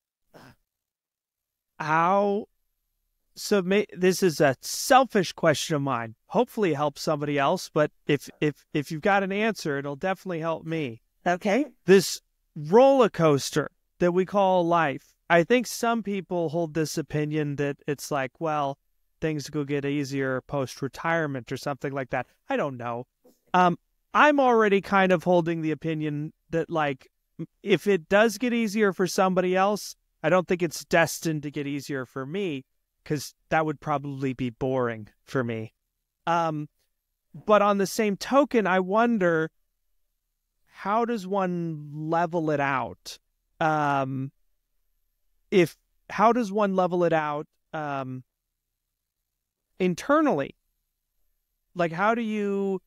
Speaker 5: how, so may, this is a selfish question of mine. Hopefully it helps somebody else, but if, if, if you've got an answer, it'll definitely help me.
Speaker 6: Okay.
Speaker 5: This roller coaster that we call life. I think some people hold this opinion that it's like, well, things will get easier post-retirement or something like that. I don't know. Um, I'm already kind of holding the opinion that, like, if it does get easier for somebody else, I don't think it's destined to get easier for me, because that would probably be boring for me. Um, but on the same token, I wonder, how does one level it out? Um, if how does one level it out um, internally? Like, how do you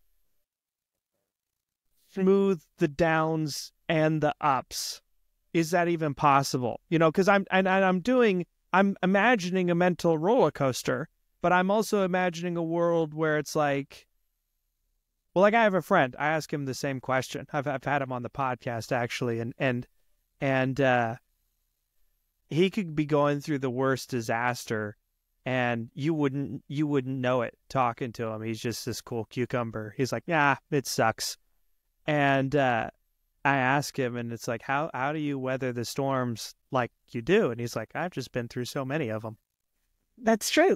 Speaker 5: smooth the downs and the ups? Is that even possible? You know, because I'm and, and I'm doing I'm imagining a mental roller coaster, but I'm also imagining a world where it's like, well, like I have a friend. I ask him the same question. I've I've had him on the podcast actually, and and and uh, he could be going through the worst disaster, and you wouldn't you wouldn't know it talking to him. He's just this cool cucumber. He's like, yeah, it sucks, and uh, I ask him, and it's like, how how do you weather the storms like you do? And he's like, I've just been through so many of them.
Speaker 6: That's true.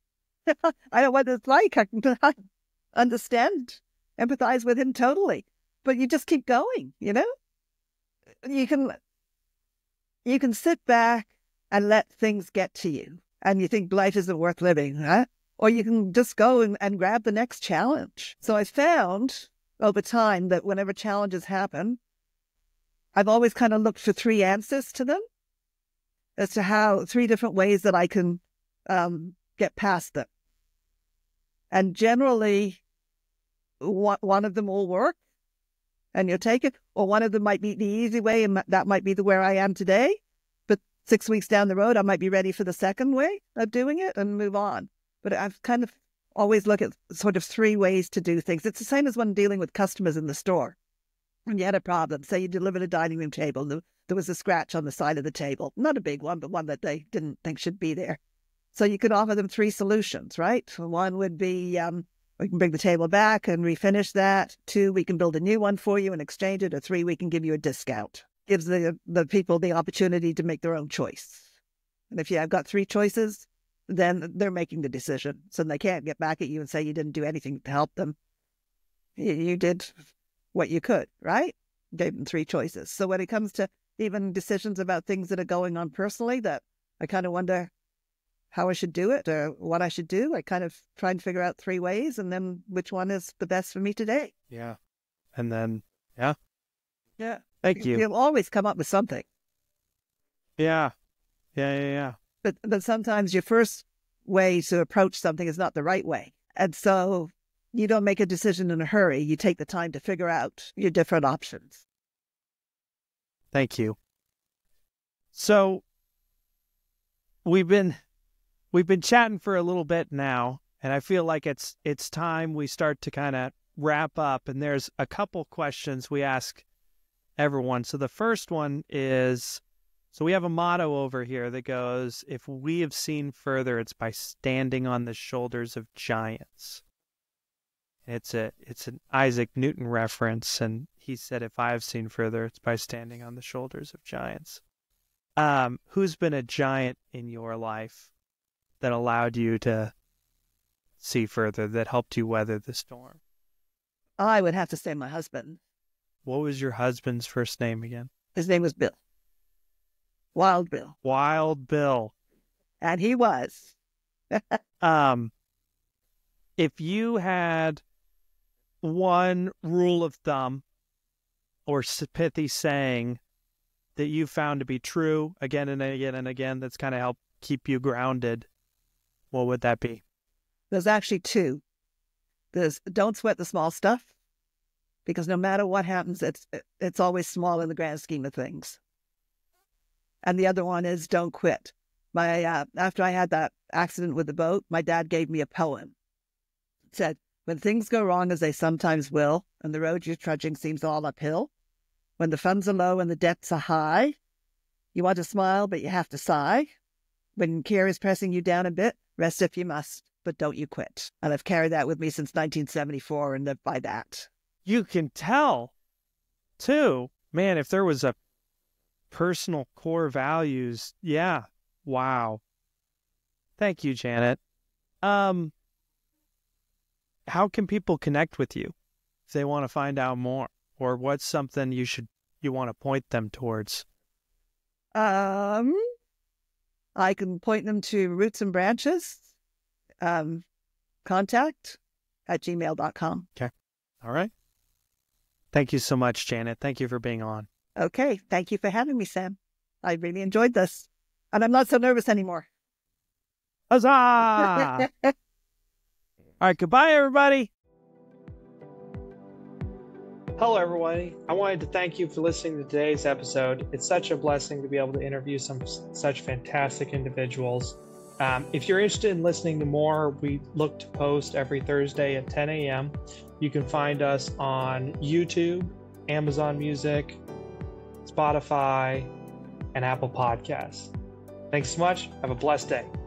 Speaker 6: I know what it's like. I can understand, empathize with him totally. But you just keep going, you know? You can you can sit back and let things get to you, and you think life isn't worth living, huh? Or you can just go and, and grab the next challenge. So I found over time that whenever challenges happen, I've always kind of looked for three answers to them as to how, three different ways that I can um, get past them. And generally, one, one of them will work and you'll take it, or one of them might be the easy way and that might be the where I am today. But six weeks down the road, I might be ready for the second way of doing it and move on. But I've kind of always look at sort of three ways to do things. It's the same as when dealing with customers in the store. When you had a problem, say you delivered a dining room table, and there was a scratch on the side of the table. Not a big one, but one that they didn't think should be there. So you could offer them three solutions, right? One would be, um, we can bring the table back and refinish that. Two, we can build a new one for you and exchange it. Or three, we can give you a discount. Gives the, the people the opportunity to make their own choice. And if you have got three choices, then they're making the decision. So they can't get back at you and say you didn't do anything to help them. You, you did what you could, right? Gave them three choices. So when it comes to even decisions about things that are going on personally that I kind of wonder how I should do it or what I should do, I kind of try and figure out three ways and then which one is the best for me today.
Speaker 5: Yeah. And then, yeah.
Speaker 6: Yeah.
Speaker 5: Thank you.
Speaker 6: You'll always come up with something.
Speaker 5: Yeah. Yeah, yeah, yeah.
Speaker 6: But, but sometimes your first way to approach something is not the right way. And so you don't make a decision in a hurry. You take the time to figure out your different options.
Speaker 5: Thank you. So we've been we've been chatting for a little bit now, and I feel like it's it's time we start to kind of wrap up. And there's a couple questions we ask everyone. So the first one is, so we have a motto over here that goes, if we have seen further, it's by standing on the shoulders of giants. It's a it's an Isaac Newton reference, and he said, if I have seen further, it's by standing on the shoulders of giants. Um, who's been a giant in your life that allowed you to see further, that helped you weather the storm?
Speaker 6: I would have to say my husband.
Speaker 5: What was your husband's first name again?
Speaker 6: His name was Bill. Wild Bill.
Speaker 5: Wild Bill.
Speaker 6: And he was.
Speaker 5: um, if you had one rule of thumb or pithy saying that you found to be true again and again and again that's kind of helped keep you grounded, what would that be?
Speaker 6: There's actually two. There's don't sweat the small stuff, because no matter what happens, it's it's always small in the grand scheme of things. And the other one is don't quit. My uh, after I had that accident with the boat, my dad gave me a poem. It said, when things go wrong, as they sometimes will, and the road you're trudging seems all uphill, when the funds are low and the debts are high, you want to smile, but you have to sigh. When care is pressing you down a bit, rest if you must, but don't you quit. And I've carried that with me since nineteen seventy-four and lived by that.
Speaker 5: You can tell, too. Man, if there was a personal core values, yeah. Wow. Thank you, Janet. Um, how can people connect with you if they want to find out more? Or what's something you should you want to point them towards?
Speaker 6: Um, I can point them to Roots and Branches, um, contact at gmail dot com.
Speaker 5: All right. Thank you so much, Janet. Thank you for being on.
Speaker 6: Okay. Thank you for having me, Sam. I really enjoyed this. And I'm not so nervous anymore.
Speaker 5: Huzzah! All right. Goodbye, everybody. Hello, everybody. I wanted to thank you for listening to today's episode. It's such a blessing to be able to interview some such fantastic individuals. Um, if you're interested in listening to more, we look to post every Thursday at ten a.m. You can find us on YouTube, Amazon Music, Spotify, and Apple Podcasts. Thanks so much. Have a blessed day.